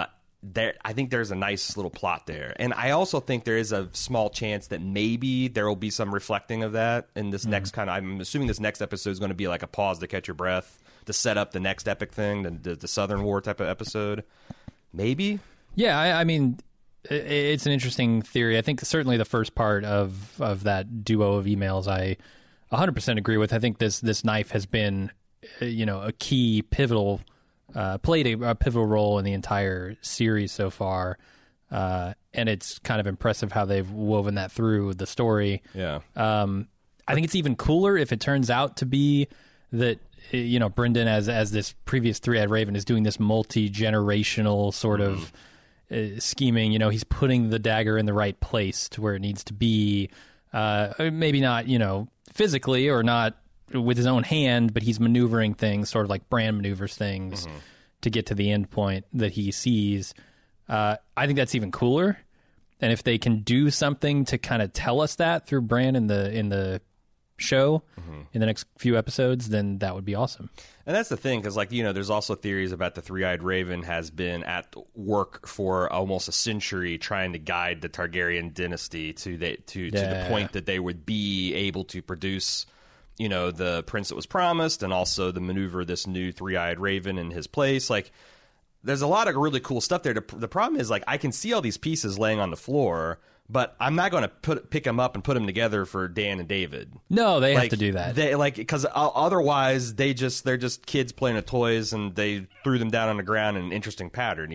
I think there's a nice little plot there. And I also think there is a small chance that maybe there will be some reflecting of that in this next kind of... I'm assuming this next episode is going to be like a pause to catch your breath, to set up the next epic thing, the Southern War type of episode. Maybe? Yeah, I mean, it's an interesting theory. I think certainly the first part of that duo of emails I 100% agree with. I think this knife has been, a key pivotal... played a pivotal role in the entire series so far, and it's kind of impressive how they've woven that through the story. Yeah. I think it's even cooler if it turns out to be that Brynden as this previous three-eyed raven is doing this multi-generational sort of scheming. He's putting the dagger in the right place to where it needs to be. Maybe not physically or not with his own hand, but he's maneuvering things sort of like Bran maneuvers things to get to the end point that he sees. I think that's even cooler. And if they can do something to kind of tell us that through Bran in the show in the next few episodes, then that would be awesome. And that's the thing, because there's also theories about the three-eyed raven has been at work for almost a century trying to guide the Targaryen dynasty to the point that they would be able to produce the prince that was promised, and also the maneuver this new three-eyed raven in his place. Like, there's a lot of really cool stuff there. The problem is, like, I can see all these pieces laying on the floor, but I'm not going to pick them up and put them together for Dan and David. No, they have to do that. Because otherwise they're just kids playing with toys, and they threw them down on the ground in an interesting pattern.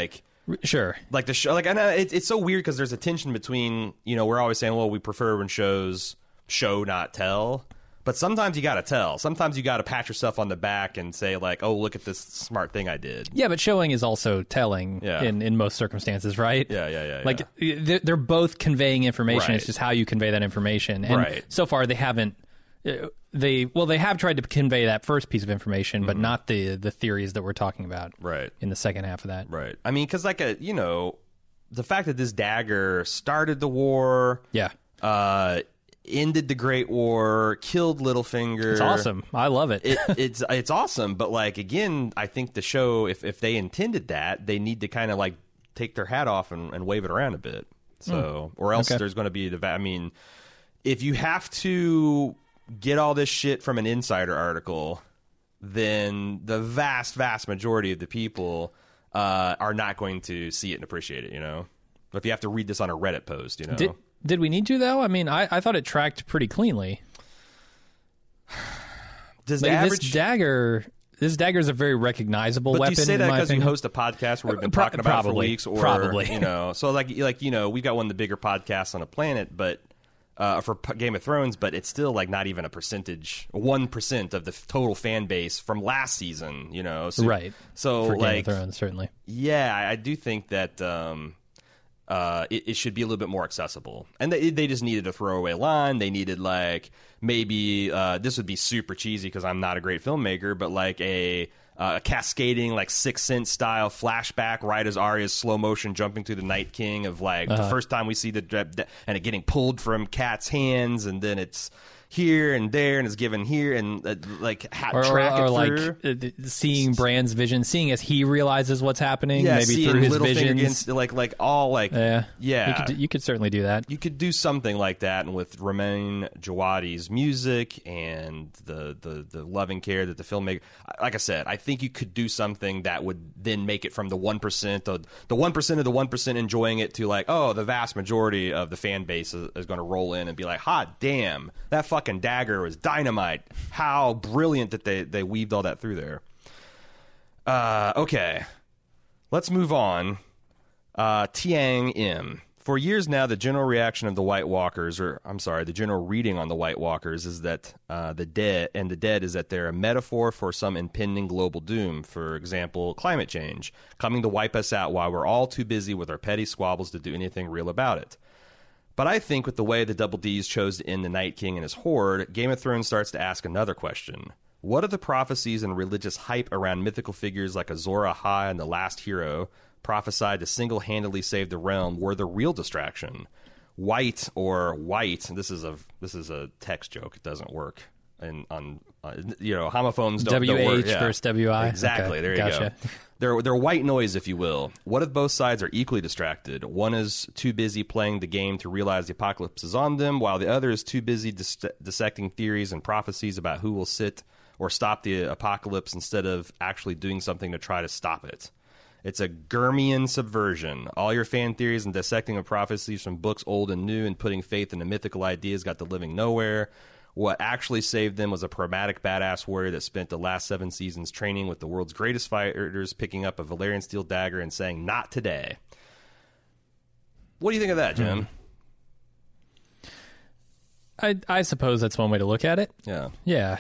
Sure. Like the show. Like, I know it's so weird because there's a tension between we're always saying, well, we prefer when shows show not tell. But sometimes you got to tell. Sometimes you got to pat yourself on the back and say, like, oh, look at this smart thing I did. Yeah, but showing is also telling in most circumstances, right? Yeah. Like, they're both conveying information. Right. It's just how you convey that information. And so far, they haven't... They have tried to convey that first piece of information, but not the theories that we're talking about in the second half of that. Right. I mean, because, like, the fact that this dagger started the war... Yeah. Ended the Great War, killed Littlefinger. It's awesome. I love it. It's awesome, but like again, I think the show, if they intended that, they need to kind of like take their hat off and wave it around a bit. So, or else there's going to be I mean, if you have to get all this shit from an insider article, then the vast majority of the people are not going to see it and appreciate it. But if you have to read this on a Reddit post, Did we need to, though? I mean, I thought it tracked pretty cleanly. This dagger is a very recognizable weapon. Do you say that because you host a podcast where we've been talking about it for weeks? Or, probably. So we've got one of the bigger podcasts on the planet, but for Game of Thrones, but it's still like not even 1% of the total fan base from last season, So, right. So for like Game of Thrones, certainly. Yeah, I do think that... it should be a little bit more accessible. And they just needed a throwaway line. They needed, like, maybe this would be super cheesy because I'm not a great filmmaker, but like a cascading, like, Sixth Sense style flashback right as Arya's slow motion jumping through the Night King of, like, the first time we see and it getting pulled from Kat's hands, and then it's here and there and is given here and track it through. Like seeing Bran's vision, seeing as he realizes what's happening, yeah, maybe through his visions, yeah, you could certainly do that. You could do something like that, and with Ramin Djawadi's music and the loving care that the filmmaker, like I said, I think you could do something that would then make it from the 1%, the 1% of the 1% enjoying it, to like, oh, the vast majority of the fan base is going to roll in and be like, hot damn, that fucking dagger was dynamite. How brilliant that they weaved all that through there. Okay, let's move on. Tiang M. For years now, the general reaction of the White Walkers, the general reading on the White Walkers is that the dead is that they're a metaphor for some impending global doom. For example, climate change, coming to wipe us out while we're all too busy with our petty squabbles to do anything real about it. But I think with the way the Double D's chose to end the Night King and his horde, Game of Thrones starts to ask another question. What of the prophecies and religious hype around mythical figures like Azor Ahai and the Last Hero, prophesied to single-handedly save the realm, were the real distraction? White, this is a text joke. It doesn't work. And on homophones don't work. WH versus WI. Exactly. Okay. There you go. They're white noise, if you will. What if both sides are equally distracted? One is too busy playing the game to realize the apocalypse is on them, while the other is too busy dissecting theories and prophecies about who will sit or stop the apocalypse instead of actually doing something to try to stop it. It's a Germian subversion. All your fan theories and dissecting of prophecies from books old and new and putting faith in the mythical ideas got the living nowhere. What actually saved them was a pragmatic badass warrior that spent the last 7 seasons training with the world's greatest fighters, picking up a Valyrian steel dagger and saying, "Not today." What do you think of that, Jim? I suppose that's one way to look at it. Yeah. Yeah.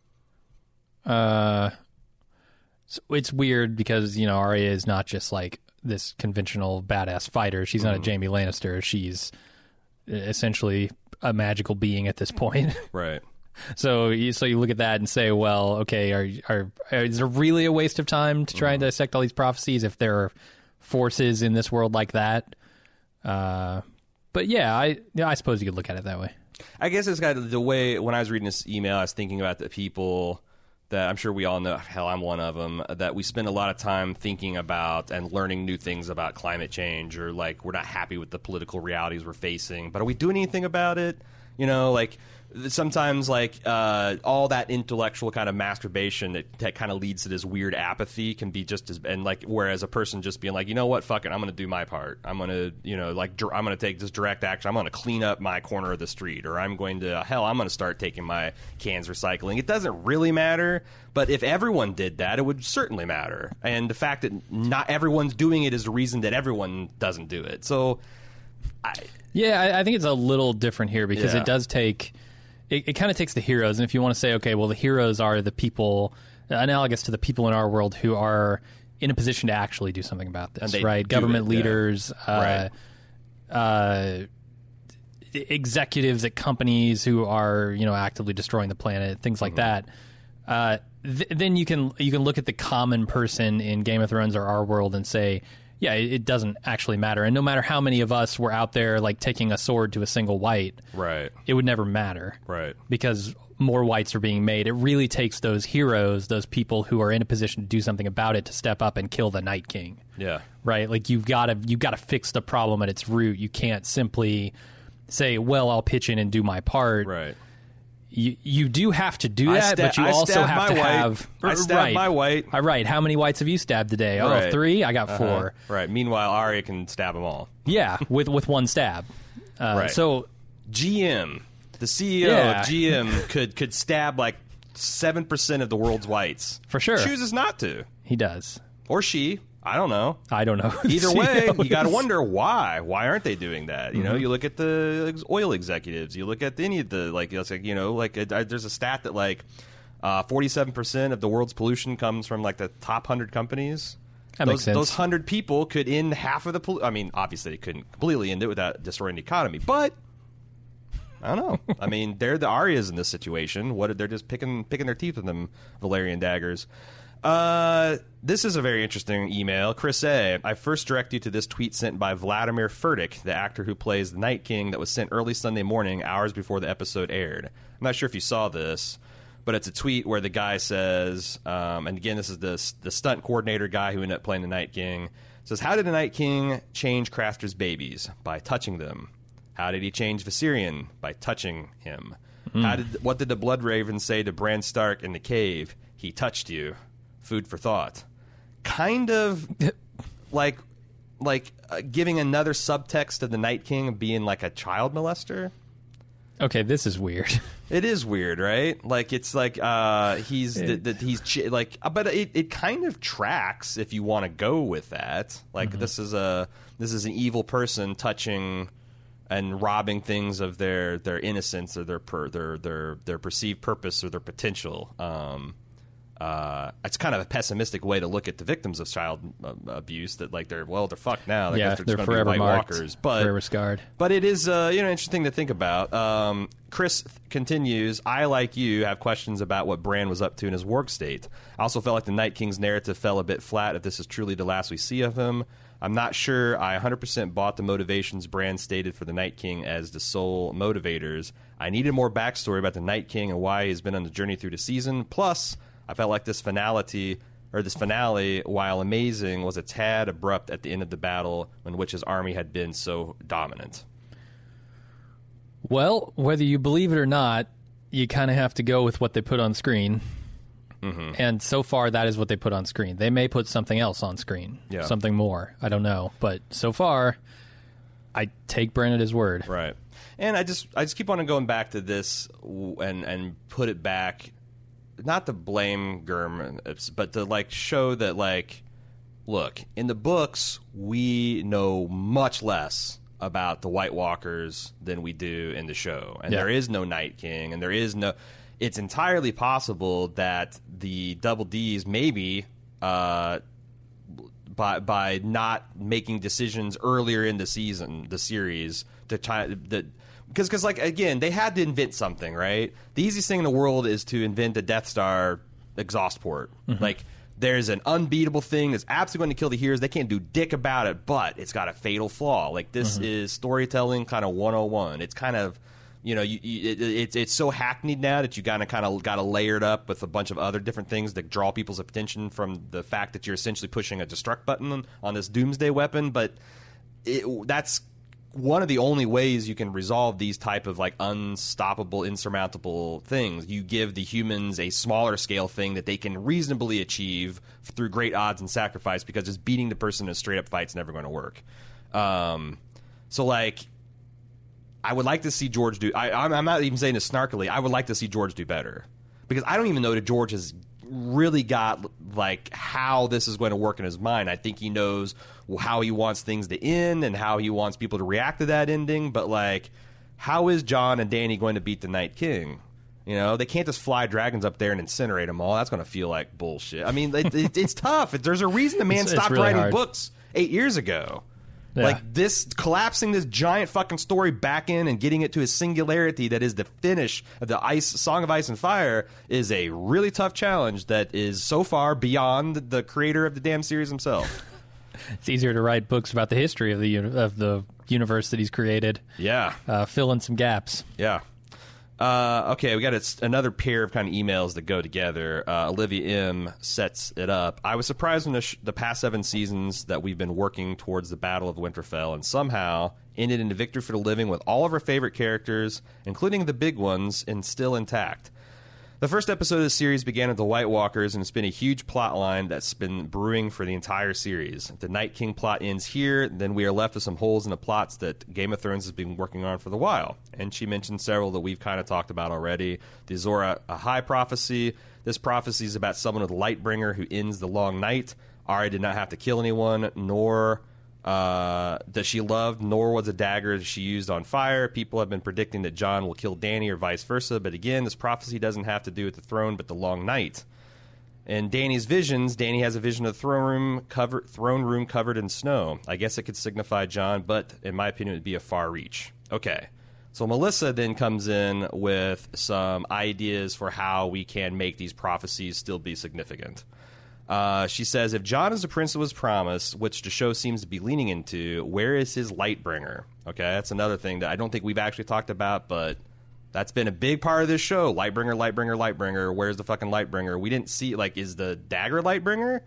So it's weird because, Arya is not just like this conventional badass fighter. She's not a Jaime Lannister. She's essentially a magical being at this point. Right. So you look at that and say, well, okay, is it really a waste of time to try and dissect all these prophecies if there are forces in this world like that? But yeah, I suppose you could look at it that way. I guess it's got the way, when I was reading this email, I was thinking about the people that I'm sure we all know, hell, I'm one of them, that we spend a lot of time thinking about and learning new things about climate change, or like we're not happy with the political realities we're facing, but are we doing anything about it? Like sometimes like all that intellectual kind of masturbation that kind of leads to this weird apathy can be just as, and like, whereas a person just being like, you know what, fuck it, I'm going to do my part. I'm going to, I'm going to take this direct action. I'm going to clean up my corner of the street, or I'm going to, I'm going to start taking my cans recycling. It doesn't really matter, but if everyone did that, it would certainly matter. And the fact that not everyone's doing it is the reason that everyone doesn't do it. So I think it's a little different here because it does take, it kind of takes the heroes. And if you want to say, okay, well, the heroes are the people, analogous to the people in our world who are in a position to actually do something about this, right? Government leaders, executives at companies who are, actively destroying the planet, things like that. Then you can look at the common person in Game of Thrones or our world and say, yeah, it doesn't actually matter. And no matter how many of us were out there like taking a sword to a single white, right, it would never matter. Right. Because more whites are being made. It really takes those heroes, those people who are in a position to do something about it, to step up and kill the Night King. Yeah. Right? Like you've got to fix the problem at its root. You can't simply say, well, I'll pitch in and do my part. Right. You do have to do that, but you also have to have... I stabbed my white. All right, how many whites have you stabbed today? Right. Oh, 3? I got 4. Right. Meanwhile, Arya can stab them all. Yeah, with one stab. Right. So GM, the CEO of GM could stab like 7% of the world's whites. For sure. Chooses not to. He does. Or she. I don't know. Either way, you got to wonder why. Why aren't they doing that? You know, you look at the oil executives. You look at any of the there's a stat that 47% of the world's pollution comes from like the top 100 companies, That makes sense. Those 100 people could end half of the. I mean, obviously they couldn't completely end it without destroying the economy, but I don't know. I mean, they're the Aryas in this situation. They're just picking their teeth with them Valerian daggers. This is a very interesting email. Chris A., I first direct you to this tweet sent by Vladimir Furtick, the actor who plays the Night King, that was sent early Sunday morning, hours before the episode aired. I'm not sure if you saw this, but it's a tweet where the guy says, and again, this is the stunt coordinator guy who ended up playing the Night King, says, how did the Night King change Craster's babies? By touching them. How did he change Viserion? By touching him. What did the Blood Raven say to Bran Stark in the cave? He touched you. Food for thought. Kind of like giving another subtext to the Night King being like a child molester. Okay, this is weird. It is weird, right? Like it's like but it kind of tracks if you want to go with that. Like this is an evil person touching and robbing things of their innocence or their perceived purpose or their potential. It's kind of a pessimistic way to look at the victims of child abuse. That like they're fucked now. Yeah, they're forever marked, Walkers, forever scarred. But it is interesting to think about. Chris continues. I, like you, have questions about what Bran was up to in his work state. I also felt like the Night King's narrative fell a bit flat. If this is truly the last we see of him, I'm not sure. I 100% bought the motivations Bran stated for the Night King as the sole motivators. I needed more backstory about the Night King and why he's been on the journey through the season. Plus, I felt like this finale, while amazing, was a tad abrupt at the end of the battle in which his army had been so dominant. Well, whether you believe it or not, you kind of have to go with what they put on screen. Mm-hmm. And so far, that is what they put on screen. They may put something else on screen, something more. I don't know. But so far, I take Bran at his word. Right. And I just keep on going back to this and put it back. Not to blame Gurm, but to like show that like, look, in the books we know much less about the White Walkers than we do in the show, and there is no Night King, and there is no. It's entirely possible that the Double Ds maybe by not making decisions earlier in the series to try that. Because, like, again, they had to invent something, right? The easiest thing in the world is to invent a Death Star exhaust port. Mm-hmm. Like, there's an unbeatable thing that's absolutely going to kill the heroes. They can't do dick about it, but it's got a fatal flaw. Like, this is storytelling kind of 101. It's kind of, it's so hackneyed now that you kind of got to layer it up with a bunch of other different things that draw people's attention from the fact that you're essentially pushing a destruct button on this doomsday weapon. But that's one of the only ways you can resolve these type of like unstoppable, insurmountable things. You give the humans a smaller scale thing that they can reasonably achieve through great odds and sacrifice, because just beating the person in a straight up fight's never going to work. So like, I would like to see George do. I'm not even saying this snarkily. I would like to see George do better, because I don't even know that George has really got like how this is going to work in his mind. I think he knows how he wants things to end and how he wants people to react to that ending, but like, how is Jon and Dany going to beat the Night King? They can't just fly dragons up there and incinerate them all. That's going to feel like bullshit. I mean, it's tough. There's a reason the man stopped really writing hard. Books 8 years ago. Yeah. Like, this, collapsing this giant fucking story back in and getting it to a singularity that is the finish of the Song of Ice and Fire is a really tough challenge that is so far beyond the creator of the damn series himself. It's easier to write books about the history of the universe that he's created. Yeah. Fill in some gaps. Yeah. Okay, we got another pair of kind of emails that go together. Olivia M. sets it up. I was surprised in the past 7 seasons that we've been working towards the Battle of Winterfell and somehow ended in a victory for the living with all of our favorite characters, including the big ones, and still intact. The first episode of the series began with the White Walkers, and it's been a huge plot line that's been brewing for the entire series. If the Night King plot ends here, then we are left with some holes in the plots that Game of Thrones has been working on for a while. And she mentioned several that we've kind of talked about already. The Azor Ahai prophecy. This prophecy is about someone with Lightbringer who ends the long night. Arya did not have to kill anyone, nor that she loved, nor was a dagger she used on fire. People have been predicting that Jon will kill Dany or vice versa, but again, this prophecy doesn't have to do with the throne but the long night. In Dany's visions, Dany has a vision of the throne room covered in snow. I guess it could signify Jon, but in my opinion, it would be a far reach. Okay. So Melissa then comes in with some ideas for how we can make these prophecies still be significant. She says, if Jon is the prince that was promised, which the show seems to be leaning into, where is his Lightbringer? Okay, that's another thing that I don't think we've actually talked about, but that's been a big part of this show. Lightbringer, Lightbringer, Lightbringer. Where's the fucking Lightbringer? We didn't see, like, is the dagger Lightbringer?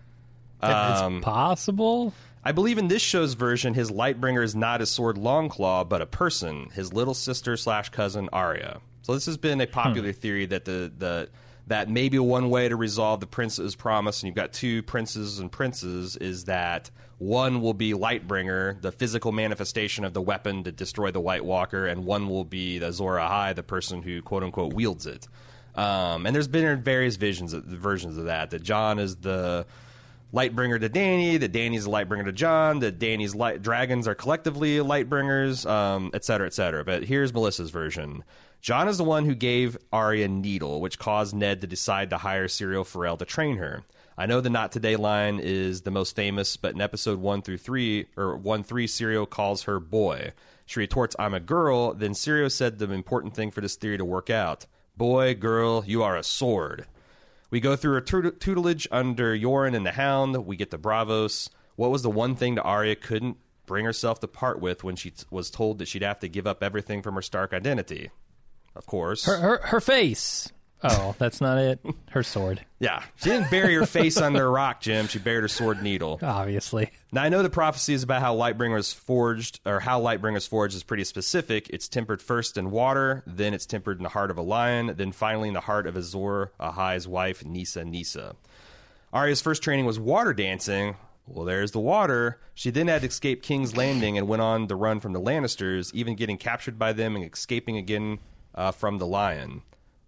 It's possible. I believe in this show's version, his Lightbringer is not his sword Longclaw, but a person, his little sister / cousin Arya. So this has been a popular theory that that maybe one way to resolve the prince that was promised, and you've got two princes and princes, is that one will be Lightbringer, the physical manifestation of the weapon to destroy the White Walker, and one will be the Azor Ahai, the person who quote-unquote wields it. And there's been various versions of that Jon is the Lightbringer to Dany, that Dany's the Lightbringer to Jon, that Dany's dragons are collectively Lightbringers, et cetera, et cetera. But here's Melissa's version. Jon is the one who gave Arya Needle, which caused Ned to decide to hire Syrio Forel to train her. I know the Not Today line is the most famous, but in episode 1-3, Syrio calls her boy. She retorts, I'm a girl. Then Syrio said the important thing for this theory to work out. Boy, girl, you are a sword. We go through her tutelage under Yoren and the Hound. We get the Bravos. What was the one thing that Arya couldn't bring herself to part with when she was told that she'd have to give up everything from her Stark identity? Of course. Her face. Oh, that's not it. Her sword. Yeah. She didn't bury her face under a rock, Jim. She buried her sword Needle. Obviously. Now, I know the prophecies about how Lightbringer is forged, or how Lightbringer is forged, is pretty specific. It's tempered first in water, then it's tempered in the heart of a lion, then finally in the heart of Azor Ahai's wife, Nyssa. Arya's first training was water dancing. Well, there's the water. She then had to escape King's Landing and went on the run from the Lannisters, even getting captured by them and escaping again from the lion.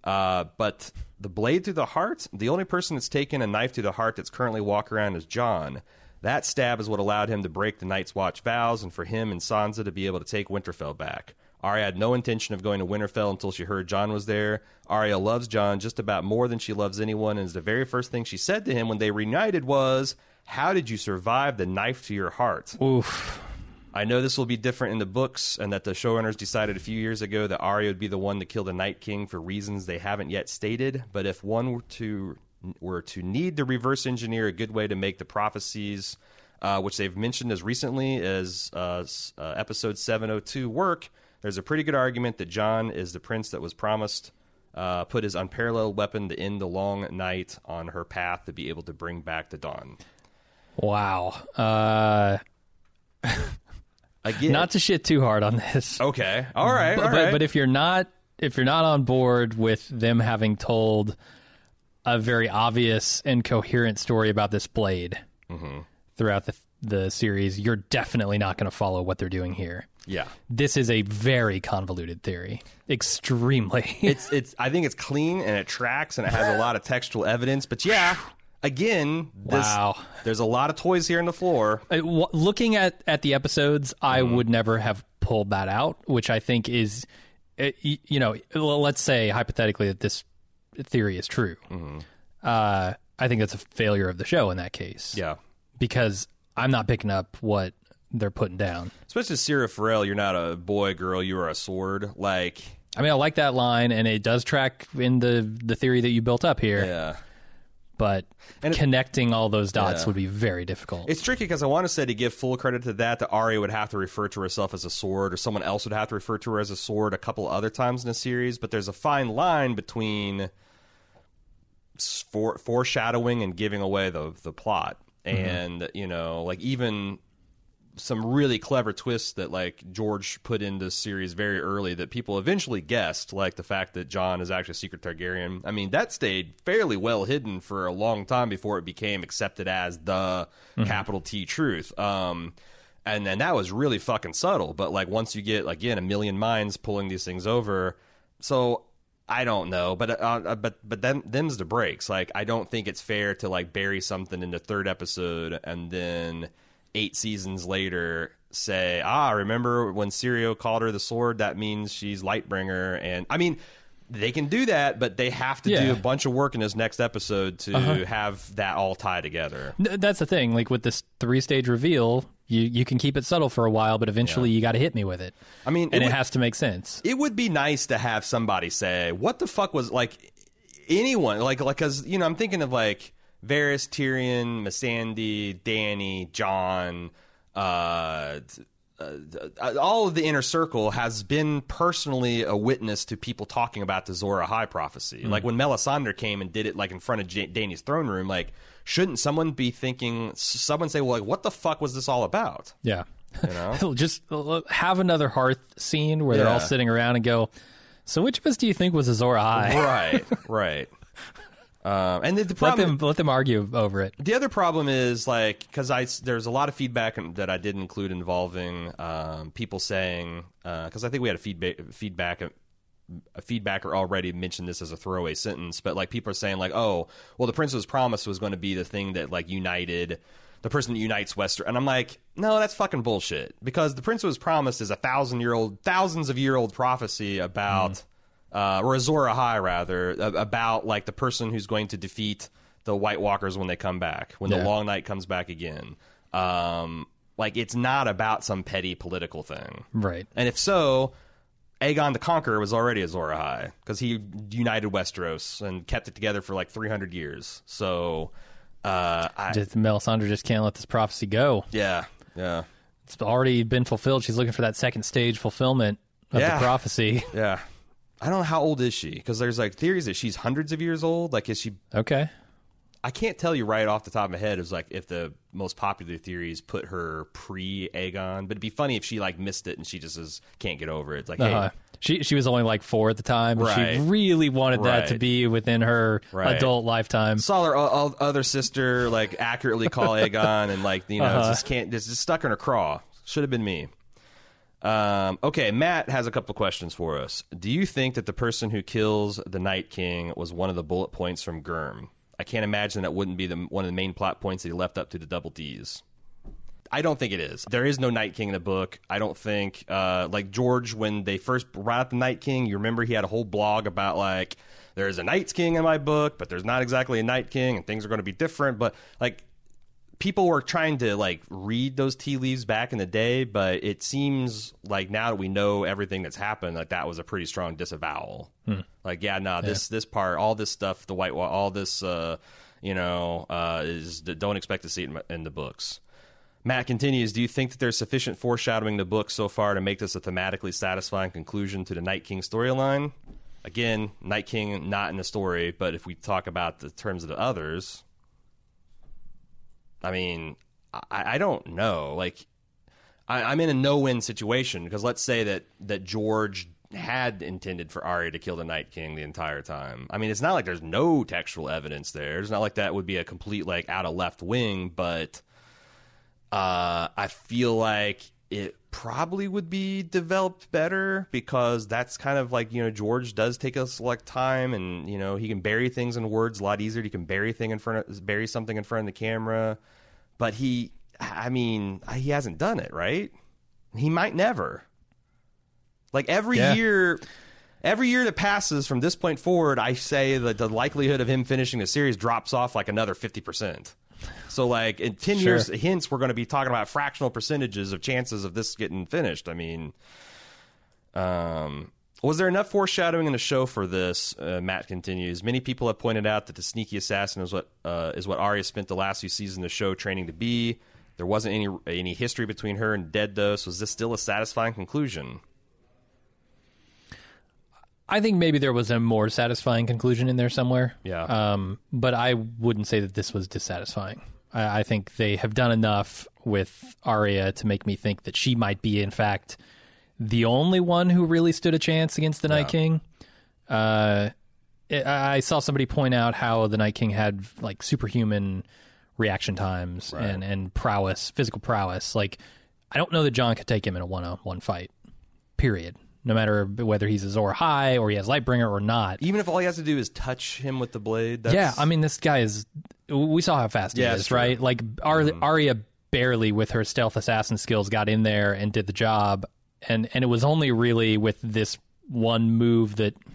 But the blade through the heart, the only person that's taken a knife through the heart that's currently walking around is Jon. That stab is what allowed him to break the Night's Watch vows and for him and Sansa to be able to take Winterfell back. Arya had no intention of going to Winterfell until she heard Jon was there. Arya loves Jon just about more than she loves anyone, and the very first thing she said to him when they reunited was, how did you survive the knife to your heart? Oof. I know this will be different in the books, and that the showrunners decided a few years ago that Arya would be the one to kill the Night King for reasons they haven't yet stated. But if one were to need to reverse engineer a good way to make the prophecies, which they've mentioned as recently as episode 702 work, there's a pretty good argument that Jon is the prince that was promised, put his unparalleled weapon to end the long night on her path to be able to bring back the dawn. Wow. Again, not to shit too hard on this. Okay. All right. But if you're not on board with them having told a very obvious and coherent story about this blade throughout the series, you're definitely not going to follow what they're doing here. Yeah. This is a very convoluted theory. Extremely. It's I think it's clean and it tracks and it has a lot of textual evidence, but yeah. Again, there's a lot of toys here on the floor. Looking at the episodes, I would never have pulled that out, which I think is, let's say hypothetically that this theory is true. I think that's a failure of the show in that case. Yeah. Because I'm not picking up what they're putting down. Especially Syrio Forel, you're not a boy, girl, you are a sword. I like that line, and it does track in the theory that you built up here. Yeah. But connecting all those dots would be very difficult. It's tricky because I want to say, to give full credit to that Arya would have to refer to herself as a sword, or someone else would have to refer to her as a sword a couple other times in the series. But there's a fine line between foreshadowing and giving away the plot. And, even some really clever twists that George put in this series very early that people eventually guessed, like the fact that Jon is actually a secret Targaryen. I mean, that stayed fairly well hidden for a long time before it became accepted as the capital T truth. And then that was really fucking subtle. But once you get, again, a million minds pulling these things over, so I don't know. But then them's the breaks. I don't think it's fair to bury something in the third episode and then 8 seasons later say, remember when Syrio called her the sword? That means she's Lightbringer. And I mean, they can do that, but they have to do a bunch of work in this next episode to have that all tie together. That's the thing. Like with this 3-stage reveal, you can keep it subtle for a while, but eventually you got to hit me with it. I mean, and it has to make sense. It would be nice to have somebody say, "What the fuck was like?" Anyone like because I'm thinking of like Varys, Tyrion, Missandei, Dany, Jon. All of the inner circle has been personally a witness to people talking about the Azor Ahai prophecy. Like when Melisandre came and did it like in front of Dany's throne room, like shouldn't someone be thinking, someone say, well, like what the fuck was this all about? Yeah. You know? Just have another hearth scene where they're all sitting around and go, so which of us do you think was Azor Ahai? Right. And the problem, let them argue over it. The other problem is like because there's a lot of feedback that I did include involving people saying because I think we had a feedbacker already mentioned this as a throwaway sentence, but like people are saying like, oh, well, the Prince's Promise was going to be the thing that like united the person that unites Westeros, and I'm like, no, that's fucking bullshit because the Prince's Promise is thousands of year old prophecy about. Or Azor Ahai, rather, about like the person who's going to defeat the White Walkers when they come back, when the Long Night comes back again. Like it's not about some petty political thing, right? And if so, Aegon the Conqueror was already Azor Ahai because he united Westeros and kept it together for like 300 years. So, Melisandre just can't let this prophecy go. Yeah. It's already been fulfilled. She's looking for that second stage fulfillment of the prophecy. Yeah. I don't know how old is she because there's like theories that she's hundreds of years old. Like, is she okay? I can't tell you right off the top of my head. Is like if the most popular theories put her pre Aegon, but it'd be funny if she like missed it and she just can't get over it. It's like, hey, she was only like 4 at the time. But she really wanted that to be within her adult lifetime. Saw her other sister like accurately call Aegon and like it's just stuck in her craw. Should have been me. Okay, Matt has a couple questions for us. Do you think that the person who kills the Night King was one of the bullet points from Gurm? I can't imagine that wouldn't be one of the main plot points that he left up to the Double Ds. I don't think it is. There is no Night King in the book. I don't think, like George, when they first brought out the Night King, you remember he had a whole blog about like, there's a Night King in my book, but there's not exactly a Night King and things are going to be different. But like, people were trying to like read those tea leaves back in the day, but it seems like now that we know everything that's happened, like that was a pretty strong disavowal. Like, this part, all this stuff, the White Wall, all this, is don't expect to see it in the books. Matt continues, do you think that there's sufficient foreshadowing in the book so far to make this a thematically satisfying conclusion to the Night King storyline? Again, Night King not in the story, but if we talk about the terms of the others, I mean, I don't know. Like, I'm in a no-win situation because let's say that George had intended for Arya to kill the Night King the entire time. I mean, it's not like there's no textual evidence there. It's not like that would be a complete, like, out of left wing, but I feel like it probably would be developed better because that's kind of like, George does take us like time and, he can bury things in words a lot easier. He can bury something in front of the camera, but he hasn't done it, right? He might never. Like every year that passes from this point forward, I say that the likelihood of him finishing the series drops off like another 50%. So, like, in 10 years, hence, we're going to be talking about fractional percentages of chances of this getting finished. I mean, was there enough foreshadowing in the show for this? Matt continues. Many people have pointed out that the sneaky assassin is what Arya spent the last few seasons of the show training to be. There wasn't any history between her and Dead, though, so is this still a satisfying conclusion? I think maybe there was a more satisfying conclusion in there somewhere. Yeah. But I wouldn't say that this was dissatisfying. I think they have done enough with Arya to make me think that she might be, in fact, the only one who really stood a chance against the Night King. I saw somebody point out how the Night King had like superhuman reaction times and prowess, physical prowess. Like, I don't know that Jon could take him in a one-on-one fight, period. No matter whether he's Azor Ahai or he has Lightbringer or not. Even if all he has to do is touch him with the blade? Yeah, I mean, this guy is... We saw how fast he is, right? Like, Arya barely, with her stealth assassin skills, got in there and did the job. And it was only really with this one move that,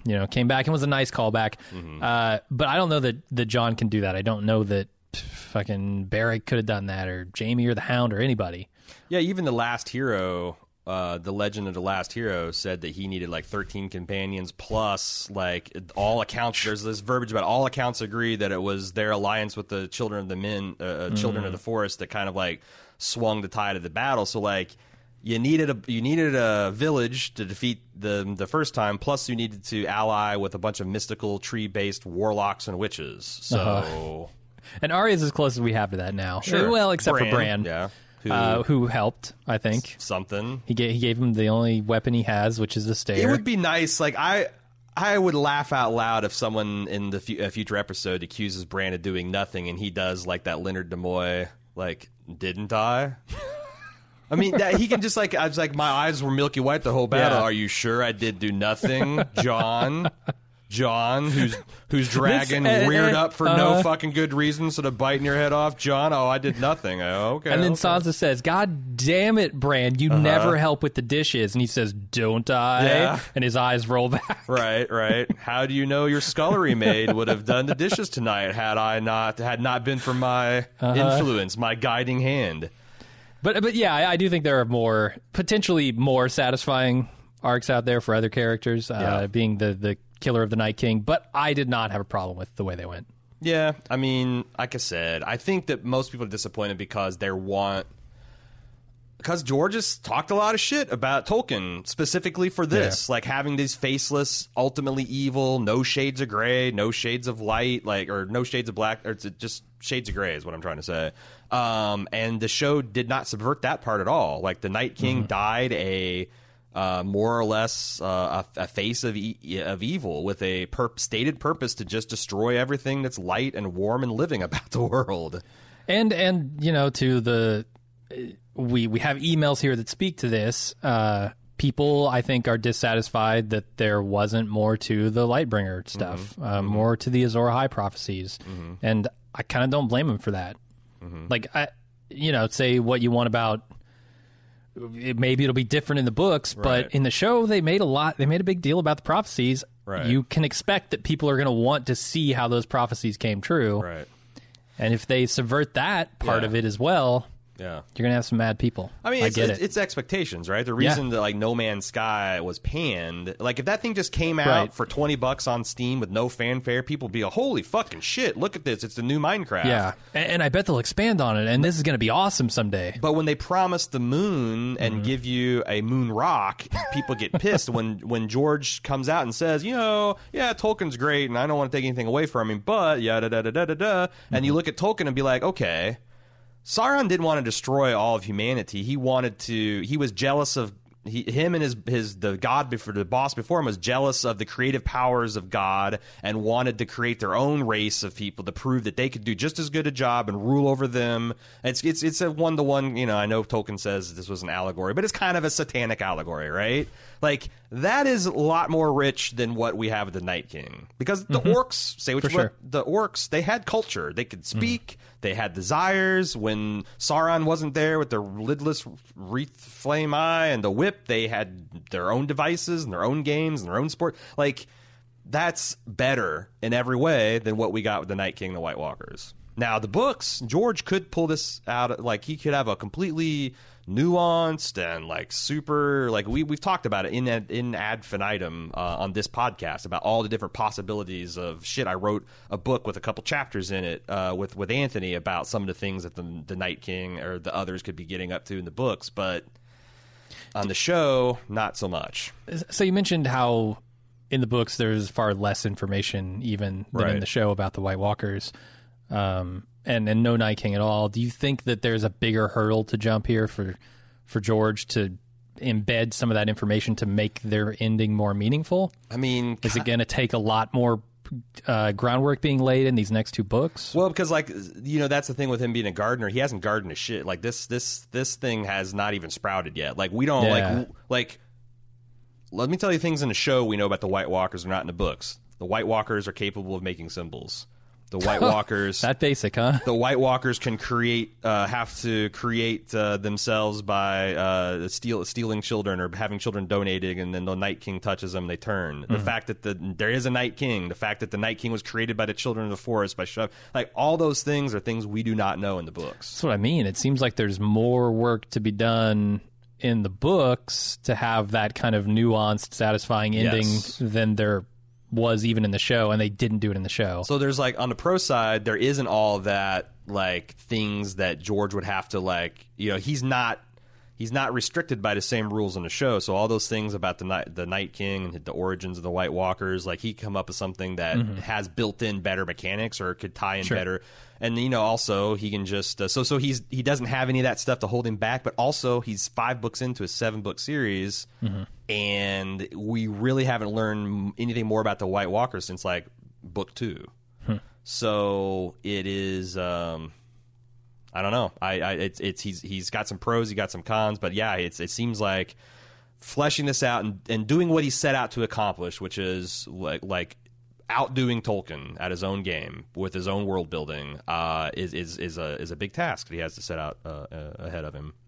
came back and was a nice callback. But I don't know that Jon can do that. I don't know that fucking Beric could have done that, or Jaime or the Hound or anybody. Yeah, even the Last Hero, the Legend of the Last Hero said that he needed like 13 companions plus like all accounts. There's this verbiage about all accounts agree that it was their alliance with the Children of the Men, Children of the Forest that kind of like swung the tide of the battle. So like you needed a village to defeat the first time, plus you needed to ally with a bunch of mystical tree-based warlocks and witches. So and Arya's as close as we have to that now. Sure. Well, except for Bran. Yeah. Who helped, I think. Something. He gave him the only weapon he has, which is the stare. It would be nice. Like, I would laugh out loud if someone in the future episode accuses Bran of doing nothing, and he does, like, that Leonard Nimoy, like, didn't I? I mean, he can just, like, I was like, my eyes were milky white the whole battle. Yeah. Are you sure I did do nothing, John, who's dragging weird up for no fucking good reason, sort of biting your head off. John, I did nothing. Okay. And then Sansa says, God damn it, Bran, you never help with the dishes. And he says, don't I? Yeah. And his eyes roll back. Right. How do you know your scullery maid would have done the dishes tonight had not been for my influence, my guiding hand? But yeah, I do think there are potentially more satisfying arcs out there for other characters, being the Killer of the Night King, but I did not have a problem with the way they went. Yeah, I mean, like I said, I think that most people are disappointed because George has talked a lot of shit about Tolkien specifically for this, like having these faceless, ultimately evil, no shades of gray, no shades of light, like, or no shades of black, or just shades of gray is what I'm trying to say. And the show did not subvert that part at all. Like the Night King died more or less a face of evil with a stated purpose to just destroy everything that's light and warm and living about the world. And to the we have emails here that speak to this. People, I think, are dissatisfied that there wasn't more to the Lightbringer stuff, more to the Azor Ahai prophecies, and I kind of don't blame them for that. Like, say what you want about. Maybe it'll be different in the books, but in the show they made a big deal about the prophecies. Right. You can expect that people are going to want to see how those prophecies came true. Right. And if they subvert that part of it as well, you're going to have some mad people. I mean, get it. It's expectations, right? The reason that like No Man's Sky was panned, like if that thing just came out for $20 on Steam with no fanfare, people would be holy fucking shit! Look at this, it's the new Minecraft. Yeah, and I bet they'll expand on it, and this is going to be awesome someday. But when they promise the moon and give you a moon rock, people get pissed. When George comes out and says, Tolkien's great, and I don't want to take anything away from him, but and you look at Tolkien and be like, okay. Sauron didn't want to destroy all of humanity. He was jealous of him and the boss before him was jealous of the creative powers of God and wanted to create their own race of people to prove that they could do just as good a job and rule over them. It's a one-to-one, I know Tolkien says this was an allegory, but it's kind of a satanic allegory, right? Like, that is a lot more rich than what we have with the Night King. Because the orcs, the orcs, they had culture. They could speak. They had desires. When Sauron wasn't there with their lidless wreath flame eye and the whip, they had their own devices and their own games and their own sport. Like, that's better in every way than what we got with the Night King and the White Walkers. Now, the books, George could pull this out. Like, he could have a completely nuanced and like super, like we've talked about it in ad infinitum on this podcast about all the different possibilities of shit. I wrote a book with a couple chapters in it with Anthony about some of the things that the Night King or the others could be getting up to in the books, but on the show, not so much. So you mentioned how in the books there's far less information even than in the show about the White Walkers. And no Night King at all. Do you think that there's a bigger hurdle to jump here for George to embed some of that information to make their ending more meaningful? I mean, is it going to take a lot more groundwork being laid in these next two books? Well, because that's the thing with him being a gardener. He hasn't gardened a shit. Like this thing has not even sprouted yet. Like we don't like. Let me tell you things in the show we know about the White Walkers are not in the books. The White Walkers are capable of making symbols. The White Walkers. That basic, huh? The White Walkers can have to create themselves by stealing children or having children donated, and then the Night King touches them, they turn. The fact that there is a Night King, the fact that the Night King was created by the children of the forest, like all those things are things we do not know in the books. That's what I mean. It seems like there's more work to be done in the books to have that kind of nuanced, satisfying ending than there was even in the show, and they didn't do it in the show. So there's like on the pro side, there isn't all that like things that George would have to like, he's not restricted by the same rules in the show. So all those things about the Night King and the origins of the White Walkers, like he come up with something that has built-in better mechanics or could tie in better. And also he can just so he doesn't have any of that stuff to hold him back, but also he's 5 books into a 7-book series, and we really haven't learned anything more about the White Walkers since like book 2. So it is I don't know. He's got some pros, he got some cons, but yeah, it seems like fleshing this out and doing what he set out to accomplish, which is like outdoing Tolkien at his own game with his own world building, is a big task that he has to set out ahead of him.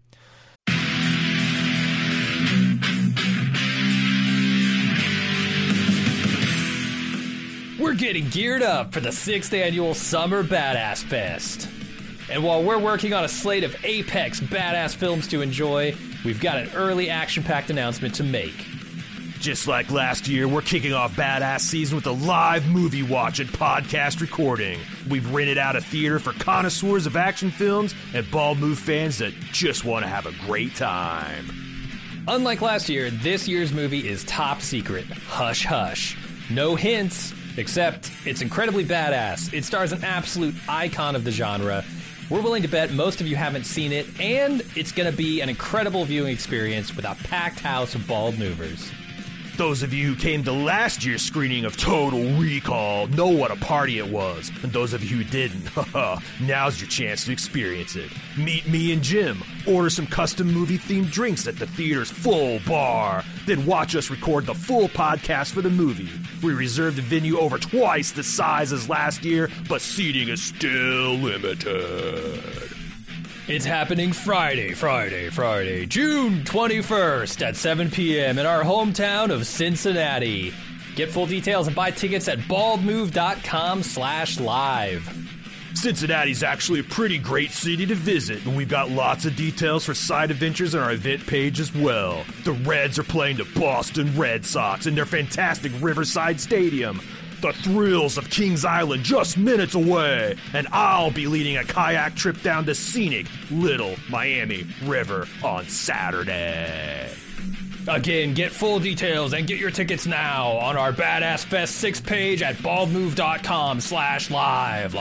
We're getting geared up for the 6th annual Summer Badass Fest. And while we're working on a slate of apex badass films to enjoy, we've got an early action-packed announcement to make. Just like last year, we're kicking off Badass Season with a live movie watch and podcast recording. We've rented out a theater for connoisseurs of action films and Bald Move fans that just want to have a great time. Unlike last year, this year's movie is top secret. Hush hush. No hints, except it's incredibly badass. It stars an absolute icon of the genre. We're willing to bet most of you haven't seen it, and it's going to be an incredible viewing experience with a packed house of Bald Movers. Those of you who came to last year's screening of Total Recall know what a party it was. And those of you who didn't, now's your chance to experience it. Meet me and Jim, order some custom movie-themed drinks at the theater's full bar, then watch us record the full podcast for the movie. We reserved a venue over twice the size as last year, but seating is still limited. It's happening Friday, June 21st at 7 p.m. in our hometown of Cincinnati. Get full details and buy tickets at baldmove.com/live. Cincinnati's actually a pretty great city to visit, and we've got lots of details for side adventures on our event page as well. The Reds are playing the Boston Red Sox in their fantastic Riverside Stadium. The thrills of Kings Island just minutes away, and I'll be leading a kayak trip down the scenic Little Miami River on Saturday. Again, get full details and get your tickets now on our Badass Fest 6 page at baldmove.com/live.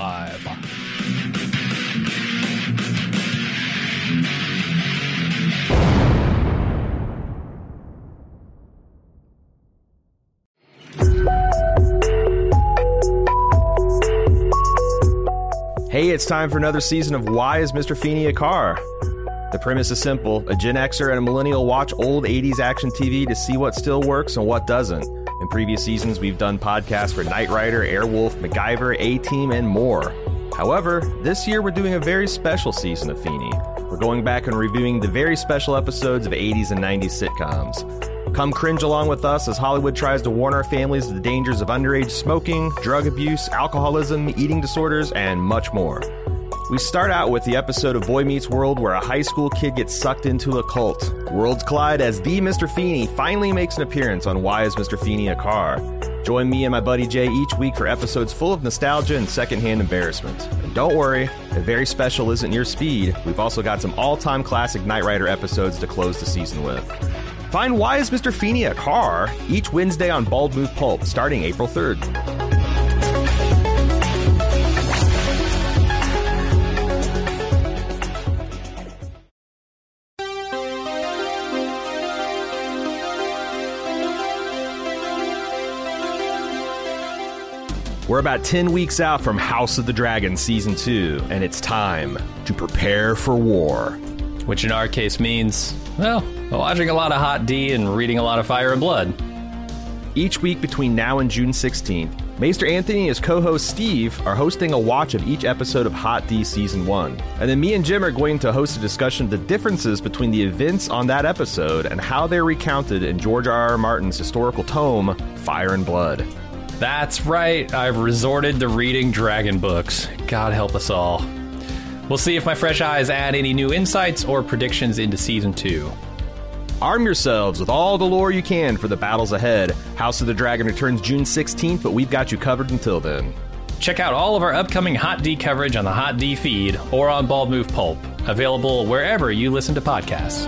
Hey, it's time for another season of Why is Mr. Feeney a Car? The premise is simple. A Gen Xer and a millennial watch old 80s action TV to see what still works and what doesn't. In previous seasons, we've done podcasts for Knight Rider, Airwolf, MacGyver, A-Team, and more. However, this year we're doing a very special season of Feeney. We're going back and reviewing the very special episodes of 80s and 90s sitcoms. Come cringe along with us as Hollywood tries to warn our families of the dangers of underage smoking, drug abuse, alcoholism, eating disorders, and much more. We start out with the episode of Boy Meets World where a high school kid gets sucked into a cult. Worlds collide as the Mr. Feeney finally makes an appearance on Why is Mr. Feeney a Car? Join me and my buddy Jay each week for episodes full of nostalgia and secondhand embarrassment. And don't worry, if very special isn't your speed, we've also got some all-time classic Knight Rider episodes to close the season with. Find Why is Mr. Feeney a Car? Each Wednesday on Bald Move Pulp, starting April 3rd. We're about 10 weeks out from House of the Dragon Season 2, and it's time to prepare for war. Which in our case means, well, watching a lot of Hot D and reading a lot of Fire and Blood. Each week between now and June 16th, Maester Anthony and his co-host Steve are hosting a watch of each episode of Hot D Season 1. And then me and Jim are going to host a discussion of the differences between the events on that episode and how they're recounted in George R.R. Martin's historical tome, Fire and Blood. That's right. I've resorted to reading dragon books. God help us all. We'll see if my fresh eyes add any new insights or predictions into Season 2. Arm yourselves with all the lore you can for the battles ahead. House of the Dragon returns June 16th, but we've got you covered until then. Check out all of our upcoming Hot D coverage on the Hot D feed or on Bald Move Pulp, available wherever you listen to podcasts.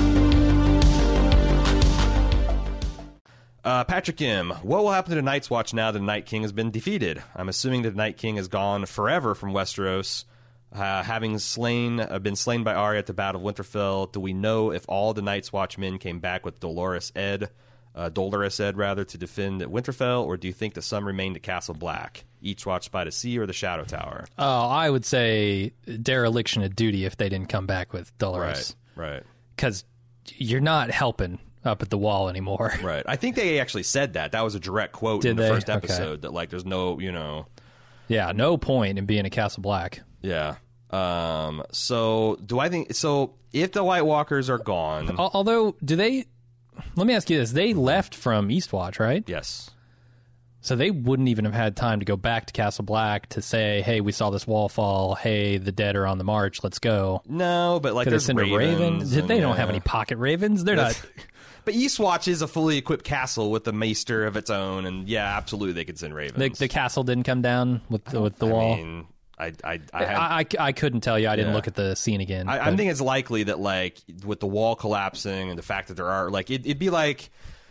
Patrick M., what will happen to the Night's Watch now that the Night King has been defeated? I'm assuming that the Night King is gone forever from Westeros, having been slain by Arya at the Battle of Winterfell. Do we know if all the Night's Watch men came back with Dolorous Ed, to defend Winterfell, or do you think that some remained at Castle Black, each watched by the sea or the Shadow Tower? Oh, I would say dereliction of duty if they didn't come back with Dolorous. Right. Because you're not helping up at the wall anymore. Right. I think they actually said that. That was a direct quote in the first episode, that, like, there's no, Yeah, no point in being at Castle Black. Yeah. So if the White Walkers are gone... Although, let me ask you this. They left from Eastwatch, right? Yes. So they wouldn't even have had time to go back to Castle Black to say, hey, we saw this wall fall. Hey, the dead are on the march. Let's go. No, but like there's ravens. They don't have any pocket ravens. They're not... But Eastwatch is a fully equipped castle with a maester of its own, and yeah, absolutely they could send ravens. The castle didn't come down with the wall? I mean, I couldn't tell you. I didn't look at the scene again. I think it's likely that, like, with the wall collapsing and the fact that there are, like, it'd be like,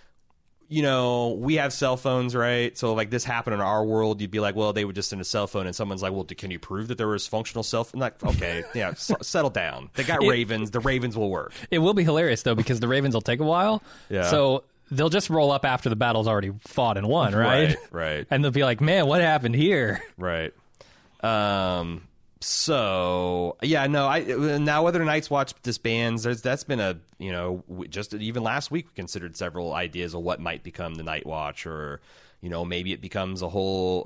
we have cell phones, right? So, like, this happened in our world, you'd be like, well, they would just send a cell phone, and someone's like, well, can you prove that there was functional cell phone? Like, okay, yeah, settle down. They got ravens. The ravens will work. It will be hilarious, though, because the ravens will take a while. Yeah. So they'll just roll up after the battle's already fought and won, right? Right. And they'll be like, man, what happened here? Right. So yeah, no, now whether Night's Watch disbands, that's been just even last week we considered several ideas of what might become the Night Watch, or, maybe it becomes a whole,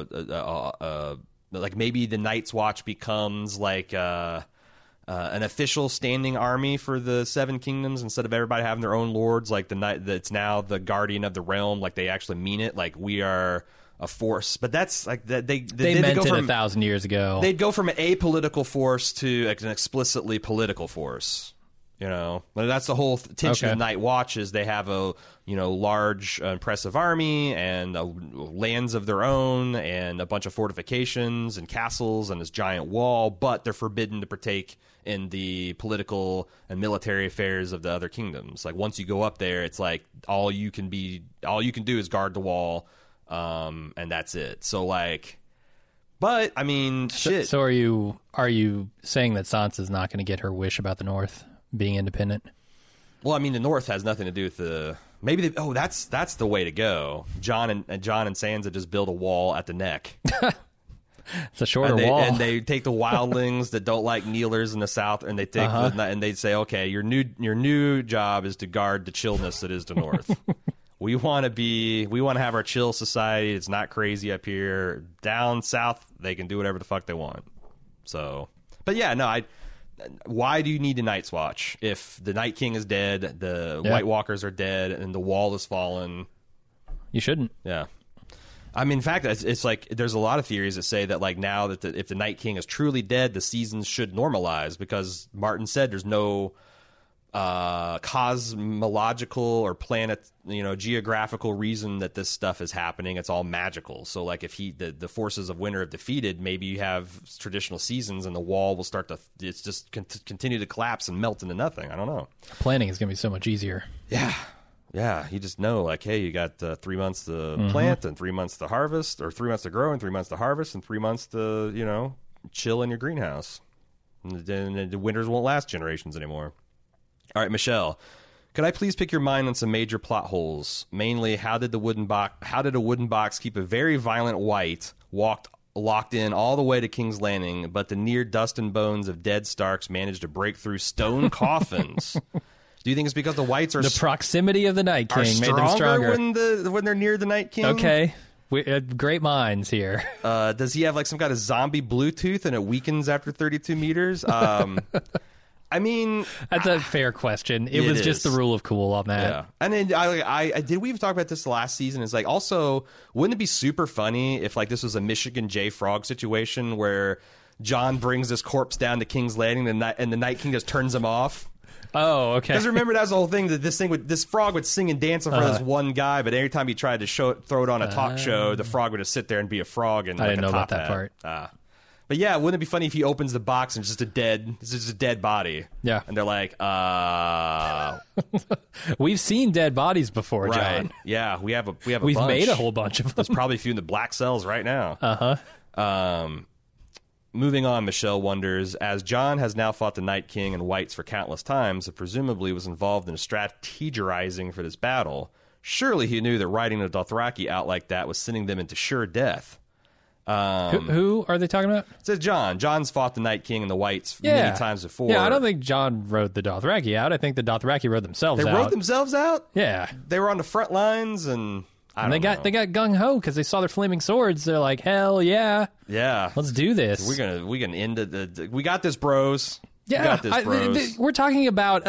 like maybe the Night's Watch becomes like, an official standing army for the Seven Kingdoms instead of everybody having their own lords. Like it's now the Guardian of the Realm. Like they actually mean it. Like we are a force, but that's like they meant it 1,000 years ago. They'd go from an apolitical force to an explicitly political force. That's the whole tension of Night Watch. Is they have a large, impressive army and lands of their own and a bunch of fortifications and castles and this giant wall, but they're forbidden to partake in the political and military affairs of the other kingdoms. Like once you go up there, it's like all you can do is guard the wall. And that's it. So like, but I mean, shit. So are you saying that Sansa's not going to get her wish about the North being independent? Well, I mean, the North has nothing to do with that's the way to go. Jon and Sansa just build a wall at the neck. It's a shorter wall, and they take the wildlings that don't like kneelers in the South, and they take and they say, okay, your new job is to guard the chillness that is the North. We want to have our chill society. It's not crazy up here. Down south, they can do whatever the fuck they want. So, but yeah, no, why do you need a Night's Watch if the Night King is dead, the White Walkers are dead, and the wall is fallen? You shouldn't. Yeah. I mean, in fact, it's like there's a lot of theories that say that like now that if the Night King is truly dead, the seasons should normalize because Martin said there's no cosmological or planet, geographical reason that this stuff is happening. It's all magical. So like if the forces of winter have defeated, maybe you have traditional seasons and the wall will start to continue to collapse and melt into nothing. I don't know. Planning is going to be so much easier. Yeah, you just know, like, hey, you got 3 months to plant and 3 months to harvest, or 3 months to grow and 3 months to harvest and 3 months to, chill in your greenhouse. And then the winters won't last generations anymore. All right, Michelle, could I please pick your mind on some major plot holes? Mainly, how did a wooden box keep a very violent wight locked in all the way to King's Landing, but the near dust and bones of dead Starks managed to break through stone coffins? Do you think it's because the whites are the proximity of the Night King made them stronger when they're near the Night King? Okay, Great minds here. Does he have like some kind of zombie Bluetooth and it weakens after 32 meters? I mean, That's a fair question. It was just the rule of cool on that. yeah. And then I did we even talk about this last season? It's like, also, wouldn't it be super funny if like this was a Michigan J. Frog situation where John brings this corpse down to King's Landing and the Night King just turns him off? Oh, okay. Because remember, that was the whole thing, that this frog would sing and dance in front of this one guy, but every time he tried to throw it on a talk show, the frog would just sit there and be a frog and I like didn't a know about top that hat. part. But yeah, wouldn't it be funny if he opens the box and it's just a dead body? Yeah. And they're like, We've seen dead bodies before, right. John. Yeah, we've We've bunch. made a whole bunch of them. There's probably a few in the black cells right now. Moving on, Michelle wonders, as John has now fought the Night King and Whites for countless times and presumably was involved in strategizing for this battle, surely he knew that riding the Dothraki out like that was sending them into sure death. Who are they talking about? It says John. John's fought the Night King and the Whites many times before. Yeah, I don't think John rode the Dothraki out. I think the Dothraki rode themselves They out. rode themselves out? Yeah. They were on the front lines and... And they got gung ho because they saw their flaming swords. They're like, hell yeah, let's do this. We can end it. We got this, bros. Yeah, we got this, bros. We're talking about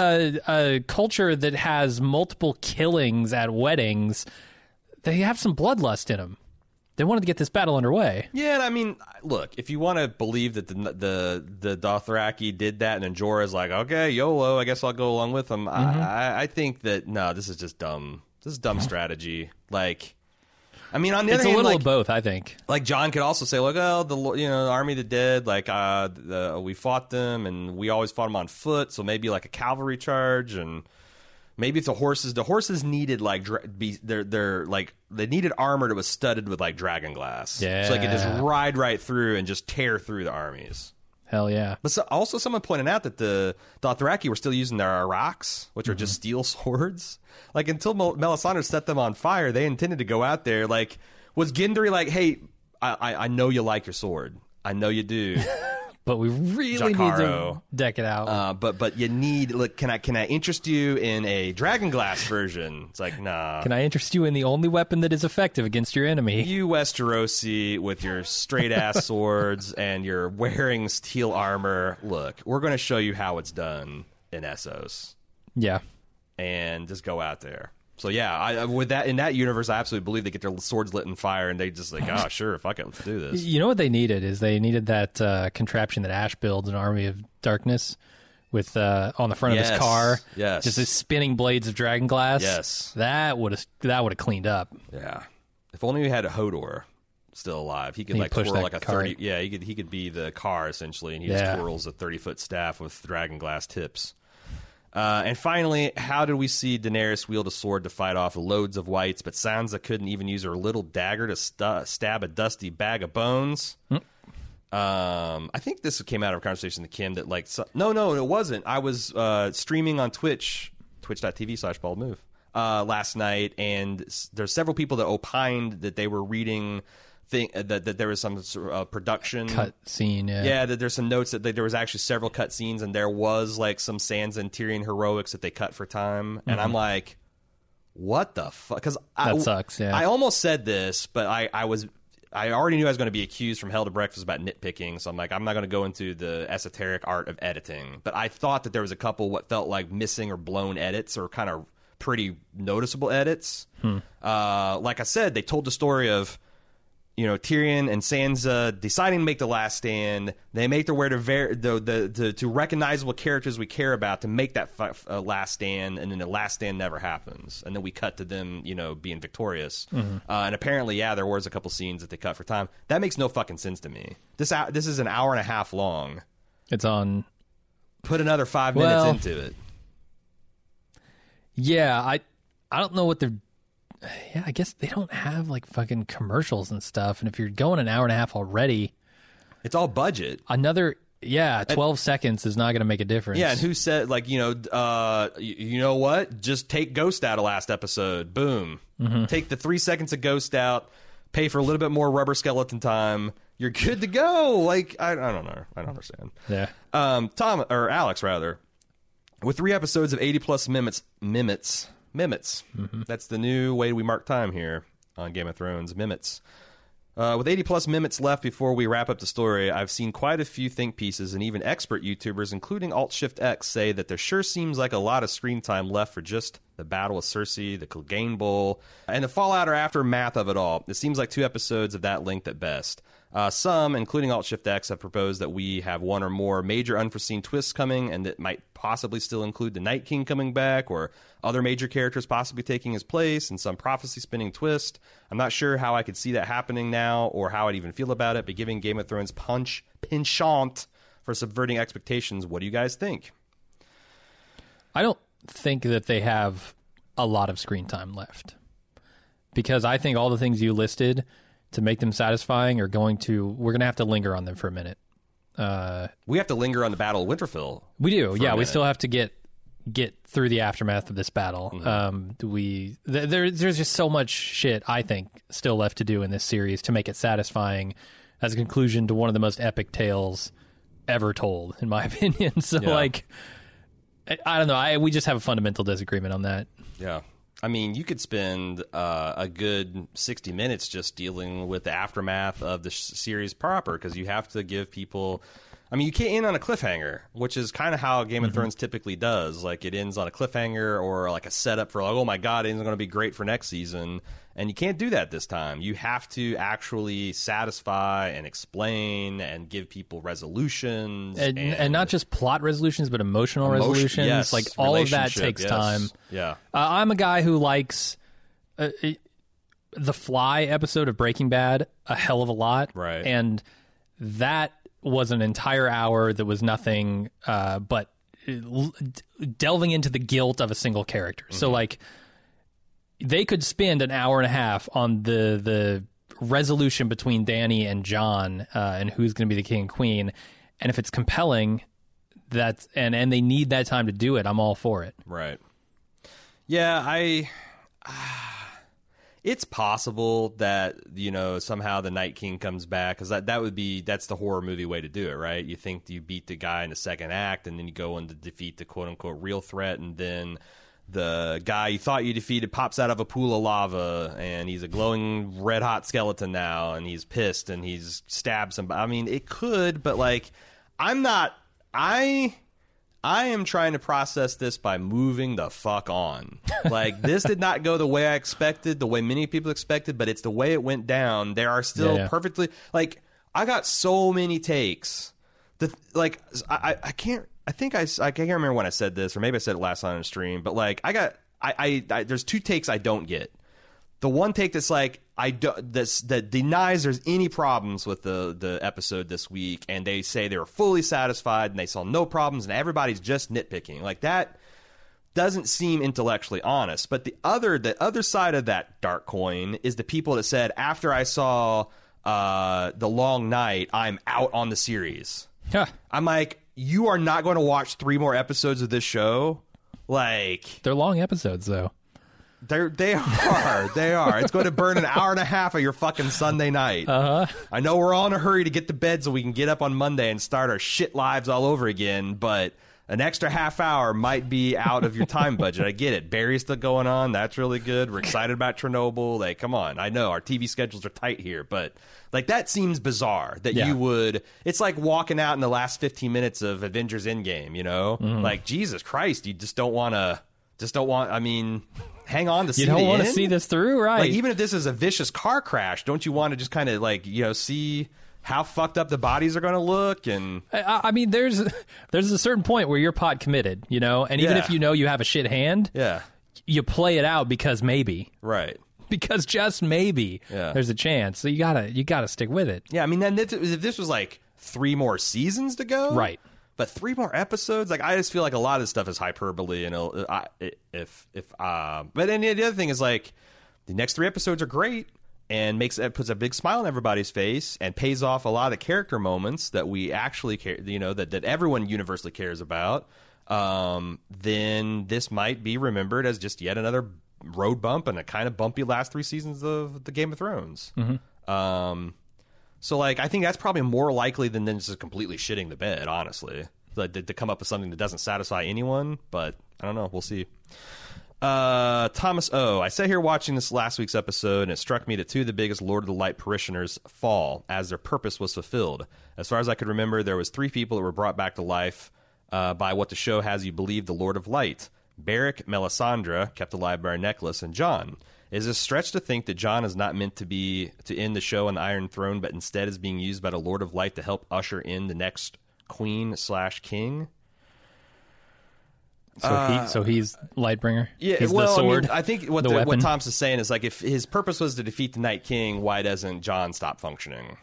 a culture that has multiple killings at weddings. They have some bloodlust in them. They wanted to get this battle underway. Yeah, and I mean, look, if you want to believe that the Dothraki did that, and then Jorah's like, okay, YOLO, I guess I'll go along with them. I think that no, this is just dumb. This is dumb strategy. Like, I mean, on the other hand, it's a little like, of both, I think. Like John could also say, like, oh, the army of the dead, like, we fought them, and we always fought them on foot, so maybe like a cavalry charge, and maybe if the horses needed like they're like they needed armor that was studded with like dragon glass, yeah, so they could just ride right through and just tear through the armies. Hell yeah. But also someone pointed out that the Dothraki were still using their araks, which are just steel swords. Like, until Melisandre set them on fire, they intended to go out there. Like, was Gendry like, hey, I know you like your sword. I know you do. But we really need to deck it out. But you need, look, can I interest you in a dragonglass version? It's like, nah. Can I interest you in the only weapon that is effective against your enemy? You Westerosi with your straight-ass swords and you're wearing steel armor. Look, we're going to show you how it's done in Essos. Yeah. And just go out there. So yeah, with that, in that universe, I absolutely believe they get their swords lit in fire and they just like, oh sure, fuck it, let's do this. You know what they needed is they needed that contraption that Ash builds in Army of Darkness with on the front of his car. Yes, just the spinning blades of dragon glass. Yes, that would have cleaned up. Yeah, if only we had a Hodor still alive, he could like twirl like a 30. Yeah, he could be the car essentially, and he just twirls a 30-foot staff with dragon glass tips. And finally, how did we see Daenerys wield a sword to fight off loads of whites, but Sansa couldn't even use her little dagger to stab a dusty bag of bones? I think this came out of a conversation with Kim that like, no, it wasn't. I was streaming on Twitch, twitch.tv/baldmove, last night, and there's several people that opined that they were reading that there was some production cut scene, that there's some notes that there was actually several cut scenes, and there was like some Sansa and Tyrion heroics that they cut for time, and I'm like, what the fuck? Because that sucks. Yeah, I almost said this, but I already knew I was going to be accused from Hell to Breakfast about nitpicking, so I'm like, I'm not going to go into the esoteric art of editing, but I thought that there was a couple what felt like missing or blown edits or kind of pretty noticeable edits. Like I said, they told the story of, you know, Tyrion and Sansa deciding to make the last stand. They make their way to recognizable characters we care about to make that last stand, and then the last stand never happens. And then we cut to them, you know, being victorious. And apparently, there was a couple scenes that they cut for time. That makes no fucking sense to me. This is an hour and a half long. It's on. Put another 5 minutes into it. Yeah, I don't know what they're. Yeah, I guess they don't have like fucking commercials and stuff. And if you're going an hour and a half already, it's all budget. 12 seconds is not going to make a difference. Yeah, and who said, like, you know what? Just take Ghost out of last episode. Boom. Take the 3 seconds of Ghost out, pay for a little bit more rubber skeleton time. You're good to go. Like, I don't know. I don't understand. Yeah. Alex, rather, with 3 episodes of 80 plus mimets. That's the new way we mark time here. on Game of Thrones. Mimets. With 80-plus minutes left before we wrap up the story, I've seen quite a few think pieces and even expert YouTubers, including Alt-Shift-X, say that there sure seems like a lot of screen time left for just the Battle of Cersei, the Clegane Bowl, and the fallout or aftermath of it all. It seems like 2 episodes of that length at best. Some, including Alt-Shift-X, have proposed that we have one or more major unforeseen twists coming, and that might possibly still include the Night King coming back, or other major characters possibly taking his place, and some prophecy-spinning twist. I'm not sure how I could see that happening now, or how I'd even feel about it, but giving Game of Thrones penchant for subverting expectations, what do you guys think? I don't think that they have a lot of screen time left, because I think all the things you listed to make them satisfying we're going to have to linger on them for a minute. We have to linger on the Battle of Winterfell. We do, yeah. We still have to get through the aftermath of this battle. Mm-hmm. There's just so much shit, I think, still left to do in this series to make it satisfying as a conclusion to one of the most epic tales ever told, in my opinion. So, I don't know. We just have a fundamental disagreement on that. Yeah. I mean, you could spend a good 60 minutes just dealing with the aftermath of the series proper, because you have to give people... I mean, you can't end on a cliffhanger, which is kind of how Game of Thrones typically does. Like, it ends on a cliffhanger or like a setup for, like, oh my god, it's going to be great for next season. And you can't do that this time. You have to actually satisfy and explain and give people resolutions. And not just plot resolutions, but emotional resolutions. Yes, like, all of that takes time. Yeah. I'm a guy who likes the Fly episode of Breaking Bad a hell of a lot. Right. And that was an entire hour that was nothing but delving into the guilt of a single character. Mm-hmm. So, like, they could spend an hour and a half on the resolution between Dany and Jon and who's going to be the king and queen. And if it's compelling, and they need that time to do it, I'm all for it. Right. Yeah, it's possible that, somehow the Night King comes back, because that's the horror movie way to do it, right? You think you beat the guy in the second act, and then you go in to defeat the quote-unquote real threat, and then the guy you thought you defeated pops out of a pool of lava, and he's a glowing red-hot skeleton now, and he's pissed, and he's stabbed somebody. I mean, it could, but, like, I am trying to process this by moving the fuck on. Like, this did not go the way I expected, the way many people expected, but it's the way it went down. There are still perfectly... Like, I got so many takes. I can't remember when I said this, or maybe I said it last night on the stream, but, like, there's 2 takes I don't get. The one take that's like, that denies there's any problems with the episode this week, and they say they were fully satisfied and they saw no problems, and everybody's just nitpicking. Like, that doesn't seem intellectually honest. But the other side of that dark coin is the people that said, after I saw The Long Night, I'm out on the series. Huh. I'm like, you are not going to watch 3 more episodes of this show? Like, they're long episodes, though. They are. It's going to burn an hour and a half of your fucking Sunday night. Uh-huh. I know we're all in a hurry to get to bed so we can get up on Monday and start our shit lives all over again, but an extra half hour might be out of your time budget. I get it. Barry's still going on. That's really good. We're excited about Chernobyl. Like, come on. I know our TV schedules are tight here, but, like, that seems bizarre that you would... It's like walking out in the last 15 minutes of Avengers Endgame, you know? Mm-hmm. Like, Jesus Christ, you just don't want... I mean... Hang on to see the end. You don't want to see this through, right? Like, even if this is a vicious car crash, don't you want to just kind of, like, see how fucked up the bodies are going to look? And I mean, there's a certain point where you're pot committed, and even if you have a shit hand, you play it out because maybe, right? Because just maybe there's a chance. So you gotta stick with it. Yeah, I mean, then if this was like 3 more seasons to go, right? But 3 more episodes, like, I just feel like a lot of this stuff is hyperbole, and but then the other thing is, like, the next 3 episodes are great and puts a big smile on everybody's face and pays off a lot of the character moments that we actually care, that everyone universally cares about. Then this might be remembered as just yet another road bump and a kind of bumpy last 3 seasons of the Game of Thrones. Mm-hmm. So, like, I think that's probably more likely than just completely shitting the bed, honestly. Like, to come up with something that doesn't satisfy anyone, but I don't know. We'll see. Thomas O. I sat here watching this last week's episode, and it struck me that two of the biggest Lord of the Light parishioners fall as their purpose was fulfilled. As far as I could remember, there was 3 people that were brought back to life by what the show has you believe the Lord of Light. Beric, Melisandre, kept alive by a necklace, and Jon. Is it a stretch to think that Jon is not meant to end the show on the Iron Throne, but instead is being used by the Lord of Light to help usher in the next queen/king? So he's Lightbringer. Yeah, he's well, the sword. I think what Tom's is saying is like if his purpose was to defeat the Night King, why doesn't Jon stop functioning?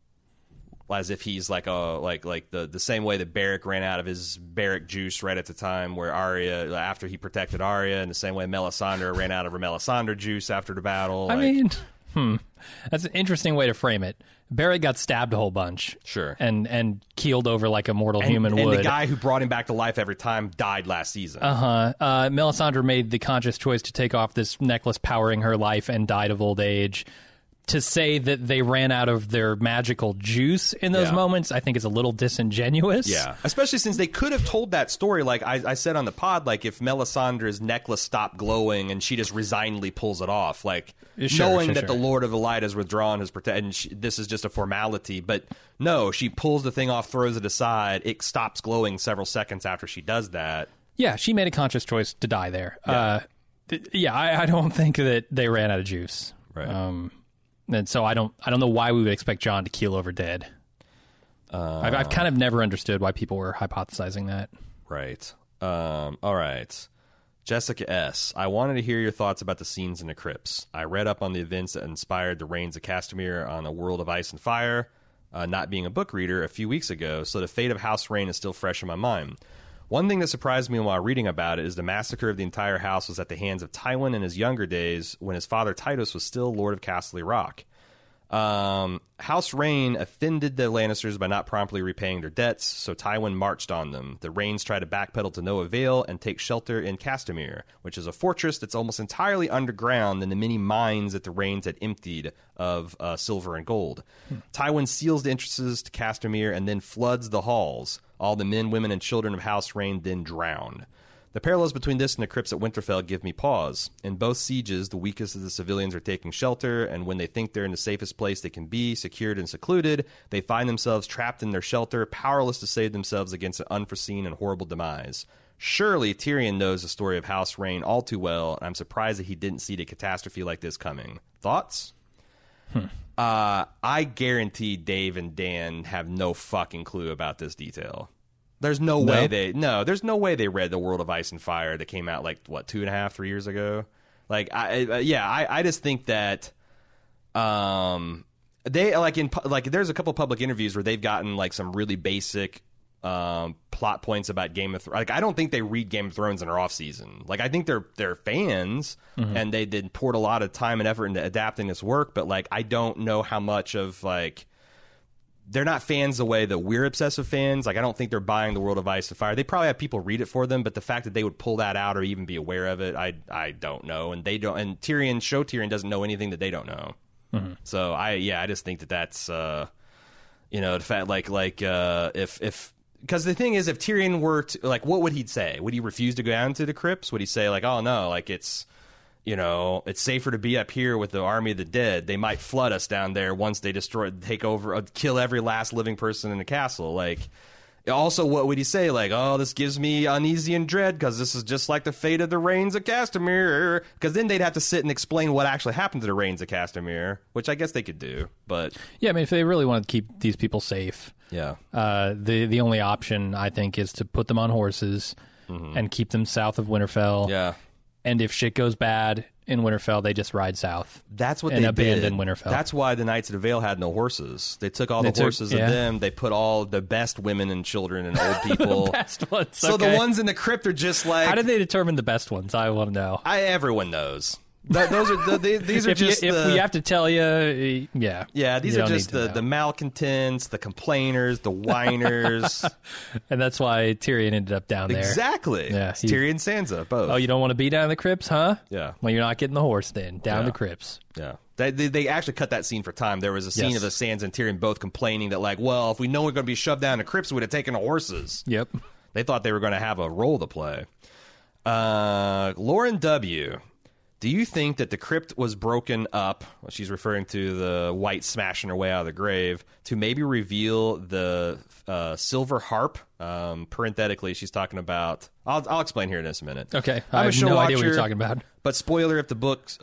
As if he's like the same way that Beric ran out of his Beric juice right at the time where Arya, after he protected Arya, and the same way Melisandre ran out of her Melisandre juice after the battle. I mean, that's an interesting way to frame it. Beric got stabbed a whole bunch. Sure. And keeled over like a mortal human would. And the guy who brought him back to life every time died last season. Melisandre made the conscious choice to take off this necklace powering her life and died of old age. To say that they ran out of their magical juice in those moments, I think is a little disingenuous. Yeah, especially since they could have told that story, like I said on the pod, like if Melisandre's necklace stopped glowing and she just resignedly pulls it off, like knowing that the Lord of the Light has withdrawn his and this is just a formality. But no, she pulls the thing off, throws it aside, it stops glowing several seconds after she does that. Yeah, she made a conscious choice to die there. I don't think that they ran out of juice. Right. And so I don't know why we would expect Jon to keel over dead. I've kind of never understood why people were hypothesizing that. Right. All right. Jessica S. I wanted to hear your thoughts about the scenes in the crypts. I read up on the events that inspired the Rains of Castamere on A World of Ice and Fire, not being a book reader, a few weeks ago, so the fate of House Rain is still fresh in my mind. One thing that surprised me while reading about it is the massacre of the entire house was at the hands of Tywin in his younger days when his father Tytos was still Lord of Casterly Rock. House Rain offended the Lannisters by not promptly repaying their debts, so Tywin marched on them. The Rains tried to backpedal to no avail and take shelter in Castamere, which is a fortress that's almost entirely underground in the many mines that the Rains had emptied of silver and gold. Tywin seals the entrances to Castamere and then floods the halls. All the men, women, and children of House Rain then drowned. The parallels between this and the crypts at Winterfell give me pause. In both sieges, the weakest of the civilians are taking shelter, and when they think they're in the safest place they can be, secured and secluded, they find themselves trapped in their shelter, powerless to save themselves against an unforeseen and horrible demise. Surely Tyrion knows the story of House Rain all too well, and I'm surprised that he didn't see a catastrophe like this coming. Thoughts? I guarantee Dave and Dan have no fucking clue about this detail. There's no way there's no way they read The World of Ice and Fire that came out like what 2.5, 3 years ago. Like I just think that they there's a couple public interviews where they've gotten like some really basic plot points about Game of Thrones. Like I don't think they read Game of Thrones in their off season. Like I think they're fans and they did poured a lot of time and effort into adapting this work, but like I don't know how much of like they're not fans the way that we're obsessive fans. Like I don't think they're buying The World of Ice and Fire. They probably have people read it for them, but the fact that they would pull that out or even be aware of it, I don't know. And they don't. And Tyrion doesn't know anything that they don't know. So I just think that's the fact if because the thing is, if Tyrion were to, like, what would he say? Would he refuse to go down to the crypts? Would he say like, oh no, like it's safer to be up here with the army of the dead. They might flood us down there once they take over, kill every last living person in the castle. Like, also, what would he say? Like, oh, this gives me uneasy and dread because this is just like the fate of the Rains of Castamere. Because then they'd have to sit and explain what actually happened to the Rains of Castamere, which I guess they could do. But yeah, I mean, if they really want to keep these people safe, yeah, the only option I think is to put them on horses and keep them south of Winterfell. Yeah. And if shit goes bad in Winterfell, they just ride south. That's what and they abandon did. Winterfell. That's why the Knights of the Vale had no horses. They took all the horses of them. They put all the best women and children and old people. The best ones. So the ones in the crypt are just like. How did they determine the best ones? I want to know. Everyone knows. Those are these are if we have to tell you, yeah. These are just the malcontents, the complainers, the whiners, and that's why Tyrion ended up down there. Exactly. Yeah, it's Tyrion and Sansa both. Oh, you don't want to be down in the crypts, huh? Yeah. Well, you're not getting the horse then. Down the crypts. Yeah. They actually cut that scene for time. There was a scene of the Sansa and Tyrion both complaining that like, well, if we know we're going to be shoved down the crypts, we would have taken the horses. Yep. They thought they were going to have a role to play. Lauren W., do you think that the crypt was broken up, well, she's referring to the white smashing her way out of the grave, to maybe reveal the silver harp? Parenthetically, she's talking about... I'll explain here in just a minute. Okay. I'm I a have show no watcher, idea what you're talking about. But spoiler if the books...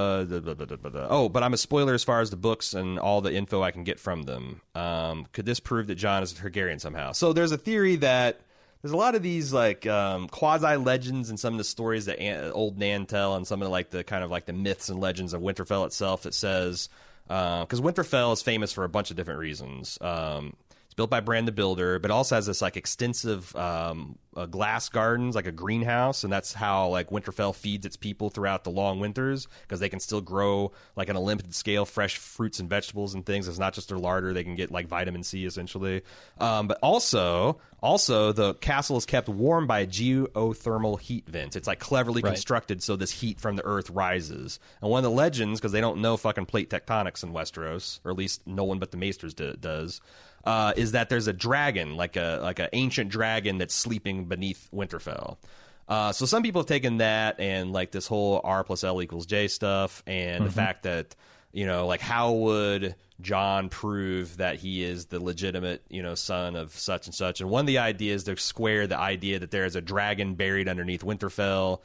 but I'm a spoiler as far as the books and all the info I can get from them. Could this prove that Jon is a Targaryen somehow? So there's a theory that... There's a lot of these like quasi legends and some of the stories that old Nan tell, and some of like the kind of like the myths and legends of Winterfell itself that says, because Winterfell is famous for a bunch of different reasons. It's built by Bran the Builder, but also has this like extensive glass gardens, like a greenhouse, and that's how like Winterfell feeds its people throughout the long winters, because they can still grow like on a limited scale fresh fruits and vegetables and things. It's not just their larder; they can get like vitamin C essentially. But also the castle is kept warm by geothermal heat vents. It's like cleverly constructed so this heat from the earth rises. And one of the legends, because they don't know fucking plate tectonics in Westeros, or at least no one but the Maesters does. Is that there's a dragon, like a ancient dragon that's sleeping beneath Winterfell. So some people have taken that and like this whole R plus L equals J stuff, and the fact that, you know, like how would Jon prove that he is the legitimate, you know, son of such and such? And one of the ideas, to square the idea that there is a dragon buried underneath Winterfell,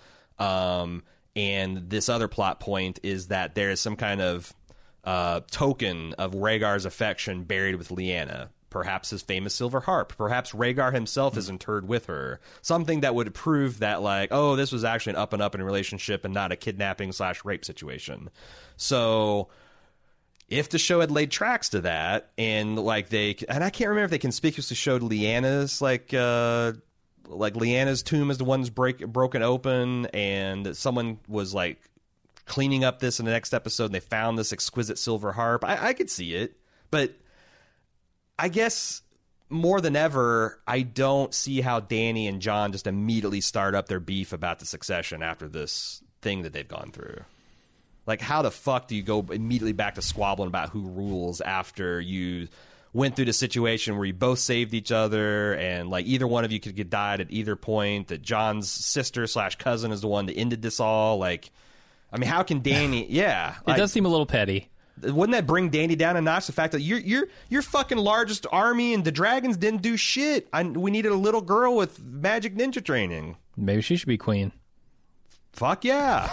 and this other plot point is that there is some kind of token of Rhaegar's affection buried with Lyanna. Perhaps his famous silver harp. Perhaps Rhaegar himself is interred with her. Something that would prove that, like, oh, this was actually an up and relationship and not a kidnapping/rape situation. So, if the show had laid tracks to that, and like and I can't remember if they conspicuously showed Lyanna's like Lyanna's tomb is the one's broken open, and someone was like cleaning up this in the next episode, and they found this exquisite silver harp. I could see it, but I guess more than ever, I don't see how Dany and Jon just immediately start up their beef about the succession after this thing that they've gone through. Like, how the fuck do you go immediately back to squabbling about who rules after you went through the situation where you both saved each other, and like either one of you could get died at either point, that Jon's sister/cousin is the one that ended this all? Like, I mean, how can Dany... Yeah. It does seem a little petty. Wouldn't that bring Dany down a notch? The fact that your fucking largest army and the dragons didn't do shit. We needed a little girl with magic ninja training. Maybe she should be queen. Fuck yeah.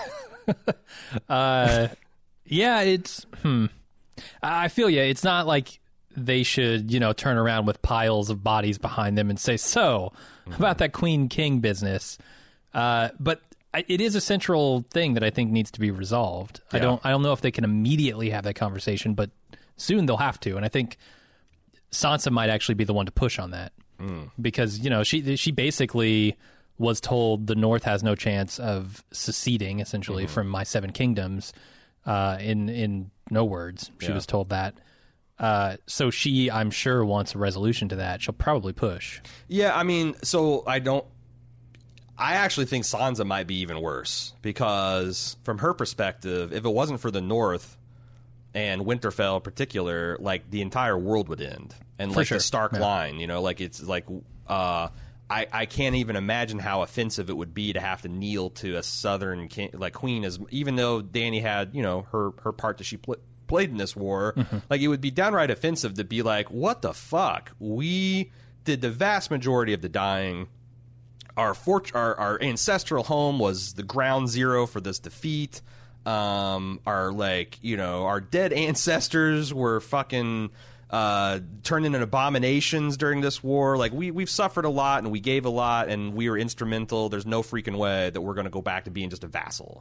Yeah, it's... I feel it's not like they should, you know, turn around with piles of bodies behind them and say, so, about that queen-king business. But it is a central thing that I think needs to be resolved. Yeah. I don't know if they can immediately have that conversation, but soon they'll have to. And I think Sansa might actually be the one to push on that, because, you know, she basically was told the North has no chance of seceding essentially from my 7 kingdoms. In no words, she was told that. So she, I'm sure, wants a resolution to that. She'll probably push. Yeah, I mean, so I actually think Sansa might be even worse, because from her perspective, if it wasn't for the North and Winterfell in particular, like the entire world would end. And like the Stark line, you know, like it's like I can't even imagine how offensive it would be to have to kneel to a southern queen, as even though Dany had, you know, her part that she played in this war, like it would be downright offensive to be like, what the fuck? We did the vast majority of the dying. Our ancestral home was the ground zero for this defeat. Our dead ancestors were fucking turned into abominations during this war. Like we've suffered a lot and we gave a lot and we were instrumental. There's no freaking way that we're going to go back to being just a vassal.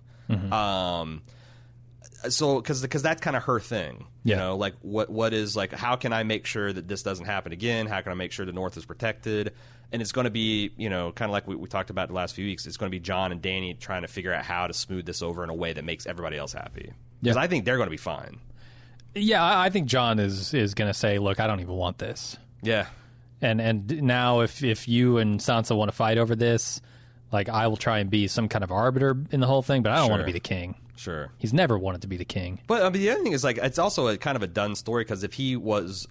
So because that's kind of her thing, you know, like what is like, how can I make sure that this doesn't happen again? How can I make sure the North is protected? And it's going to be, you know, kind of like we talked about the last few weeks. It's going to be Jon and Dany trying to figure out how to smooth this over in a way that makes everybody else happy. Because I think they're going to be fine. Yeah, I think Jon is going to say, look, I don't even want this. Yeah. And now if you and Sansa want to fight over this, like I will try and be some kind of arbiter in the whole thing, but I don't want to be the king. Sure. He's never wanted to be the king. But I mean, the other thing is, like, it's also a kind of a done story, because if he was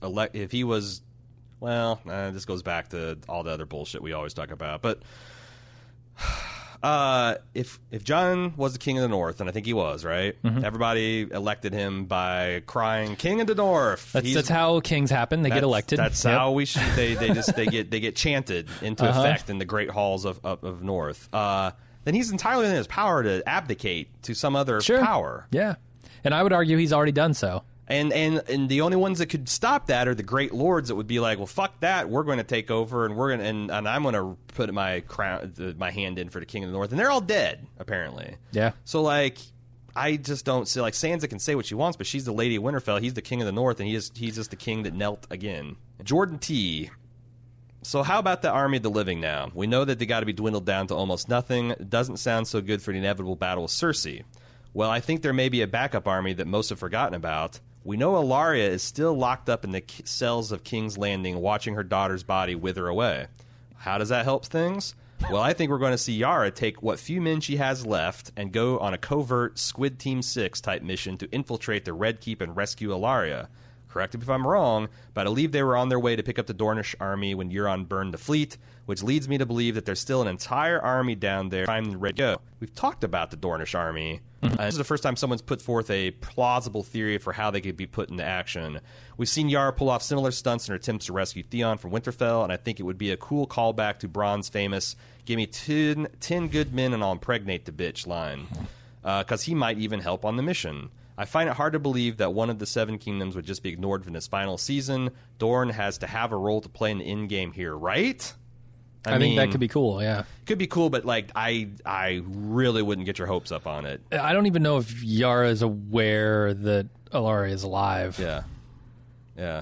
this goes back to all the other bullshit we always talk about. But if Jon was the king of the North, and I think he was, right? Mm-hmm. Everybody elected him by crying "King of the North." That's how kings happen. They get elected. That's how we should. They get chanted into effect in the great halls of North. Then he's entirely in his power to abdicate to some other power. Yeah, and I would argue he's already done so. And the only ones that could stop that are the great lords that would be like, well, fuck that, we're going to take over, and we're going and I'm going to put my my hand in for the king of the North, and they're all dead apparently. Yeah. So like, I just don't see, like, Sansa can say what she wants, but she's the Lady of Winterfell. He's the king of the North, and he's just the king that knelt again. Jordan T. So how about the army of the living now? We know that they got to be dwindled down to almost nothing. It doesn't sound so good for the inevitable battle with Cersei. Well, I think there may be a backup army that most have forgotten about. We know Ellaria is still locked up in the cells of King's Landing, watching her daughter's body wither away. How does that help things? Well, I think we're going to see Yara take what few men she has left and go on a covert Squid Team 6 type mission to infiltrate the Red Keep and rescue Ellaria. Correct me if I'm wrong, but I believe they were on their way to pick up the Dornish army when Euron burned the fleet, which leads me to believe that there's still an entire army down there trying to ready to go. We've talked about the Dornish army. This is the first time someone's put forth a plausible theory for how they could be put into action. We've seen Yara pull off similar stunts in her attempts to rescue Theon from Winterfell, and I think it would be a cool callback to Bronn's famous "Give me 10 good men and I'll impregnate the bitch" line, because he might even help on the mission. I find it hard to believe that one of the Seven Kingdoms would just be ignored from this final season. Dorne has to have a role to play in the endgame here, right? I think that could be cool, yeah. Could be cool, but like I really wouldn't get your hopes up on it. I don't even know if Yara is aware that Ellaria is alive. Yeah.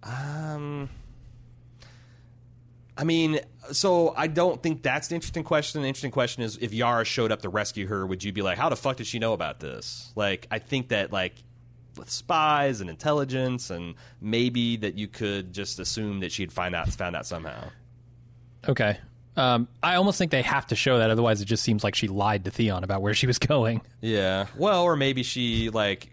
I mean, so I don't think that's the interesting question. The interesting question is, if Yara showed up to rescue her, would you be like, how the fuck did she know about this? Like, I think that, like, with spies and intelligence, and maybe that you could just assume that she'd found out somehow. Okay. I almost think they have to show that, otherwise it just seems like she lied to Theon about where she was going. Yeah. Well, or maybe she like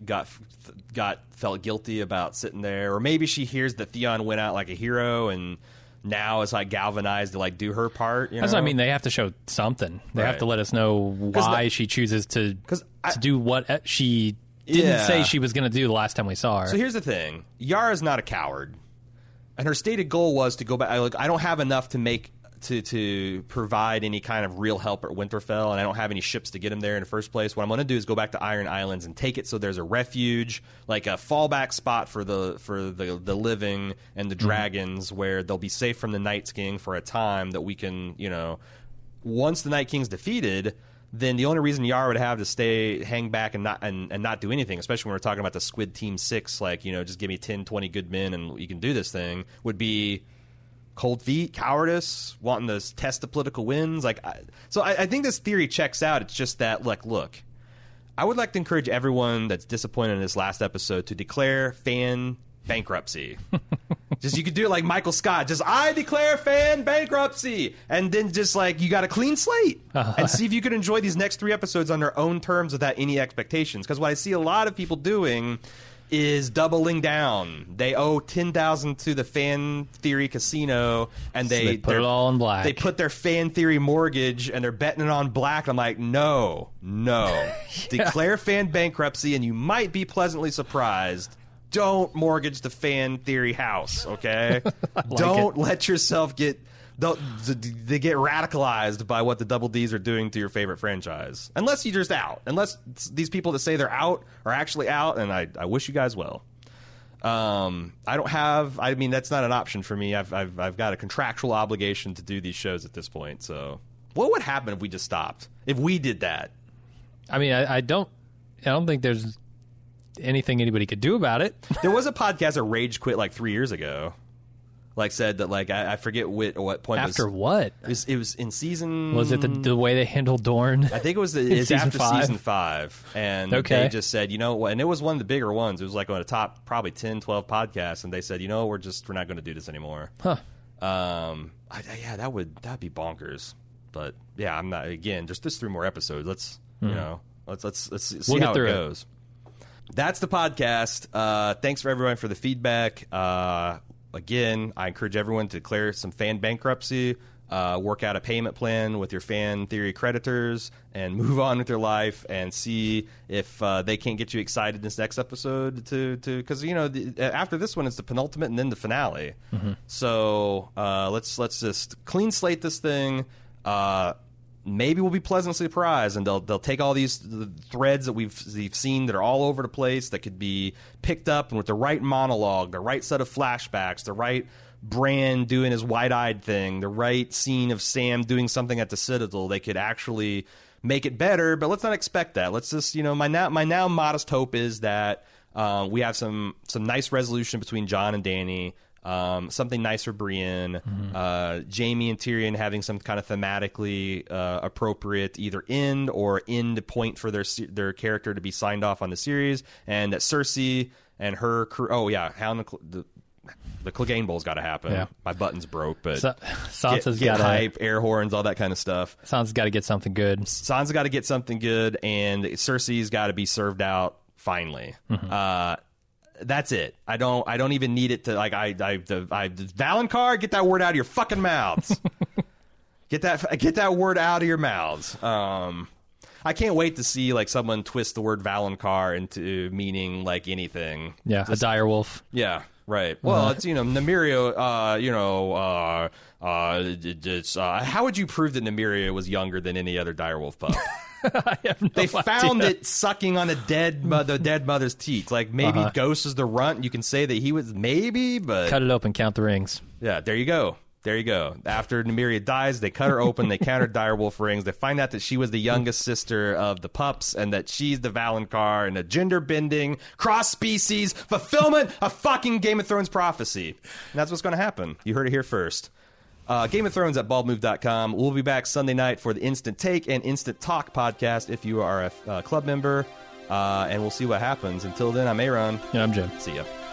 felt guilty about sitting there, or maybe she hears that Theon went out like a hero and now is like galvanized to like do her part. You know? That's what I mean. They have to show something. They have to let us know why she chooses to do what she didn't say she was going to do the last time we saw her. So here's the thing: Yara's not a coward, and her stated goal was to go back. I don't have enough to make. To provide any kind of real help at Winterfell, and I don't have any ships to get him there in the first place. What I'm going to do is go back to Iron Islands and take it so there's a refuge, like a fallback spot for the living and the dragons, where they'll be safe from the Night King for a time, that we can, you know, once the Night King's defeated, then the only reason Yara would have to hang back and not do anything, especially when we're talking about the Squid Team 6, like, you know, just give me 10, 20 good men and you can do this thing, would be cold feet, cowardice, wanting to test the political winds. So I think this theory checks out. It's just that, like, look, I would like to encourage everyone that's disappointed in this last episode to declare fan bankruptcy. Just, you could do it like Michael Scott. Just, I declare fan bankruptcy. And then just, like, you got a clean slate. And see if you could enjoy these next 3 episodes on their own terms without any expectations. Because what I see a lot of people doing is doubling down. They owe $10,000 to the fan theory casino, and they put it all in black. They put their fan theory mortgage, and they're betting it on black. I'm like, no. Declare fan bankruptcy, and you might be pleasantly surprised. Don't mortgage the fan theory house, okay? Don't let yourself get radicalized by what the Double Ds are doing to your favorite franchise. Unless you're just out. Unless these people that say they're out are actually out, and I wish you guys well. I mean, that's not an option for me. I've got a contractual obligation to do these shows at this point. So what would happen if we just stopped? If we did that? I mean, I don't think there's anything anybody could do about it. There was a podcast that rage quit like 3 years ago. Like, said that, like, I forget what point. After what? It was in season. Was it the way they handled Dorne? I think it was after season 5. And they just said, you know what? And it was one of the bigger ones. It was like on the top probably 10, 12 podcasts. And they said, you know, we're not going to do this anymore. Huh. That'd be bonkers. But yeah, I'm not, again, just 3 more episodes. Let's see how it goes. That's the podcast. Thanks for everyone for the feedback. Again, I encourage everyone to declare some fan bankruptcy. work out a payment plan with your fan theory creditors and move on with your life and see if they can't get you excited this next episode because after this one it's the penultimate and then the finale. So let's just clean slate this thing. Maybe we'll be pleasantly surprised, and they'll take all these threads that we've seen that are all over the place that could be picked up, and with the right monologue, the right set of flashbacks, the right Bran doing his wide-eyed thing, the right scene of Sam doing something at the Citadel, they could actually make it better. But let's not expect that. Let's just, my now modest hope is that we have some nice resolution between Jon and Dany. Something nice for Brienne, Jaime and Tyrion having some kind of thematically appropriate either end or end point for their character to be signed off on the series, and that Cersei and her crew. Oh yeah, the Clegane Bowl's got to happen. Yeah. My button's broke, but Sansa's get got hype, air horns, all that kind of stuff. Sansa's got to get something good. Sansa's got to get something good, and Cersei's got to be served out finally. That's it. I don't even need it to Valonqar, get that word out of your fucking mouths. Get that word out of your mouths. I can't wait to see someone twist the word Valonqar into meaning anything. Yeah, a direwolf. Yeah, right. Well, it's Nymeria. How would you prove that Nymeria was younger than any other direwolf pup? I have no They found idea. it sucking on the dead mother's teeth. Maybe Ghost is the runt. You can say that he was maybe, but Cut it open, count the rings. yeah, there you go. There you go. After Nymeria dies, they cut her open. They count her direwolf rings. They find out that she was the youngest sister of the pups and that she's the Valonqar and a gender-bending, cross-species fulfillment of fucking Game of Thrones prophecy. And that's what's going to happen. You heard it here first. Game of Thrones at baldmove.com. We'll be back Sunday night for the Instant Take and Instant Talk podcast if you are a club member, and we'll see what happens. Until then, I'm Aaron. And I'm Jim. See ya.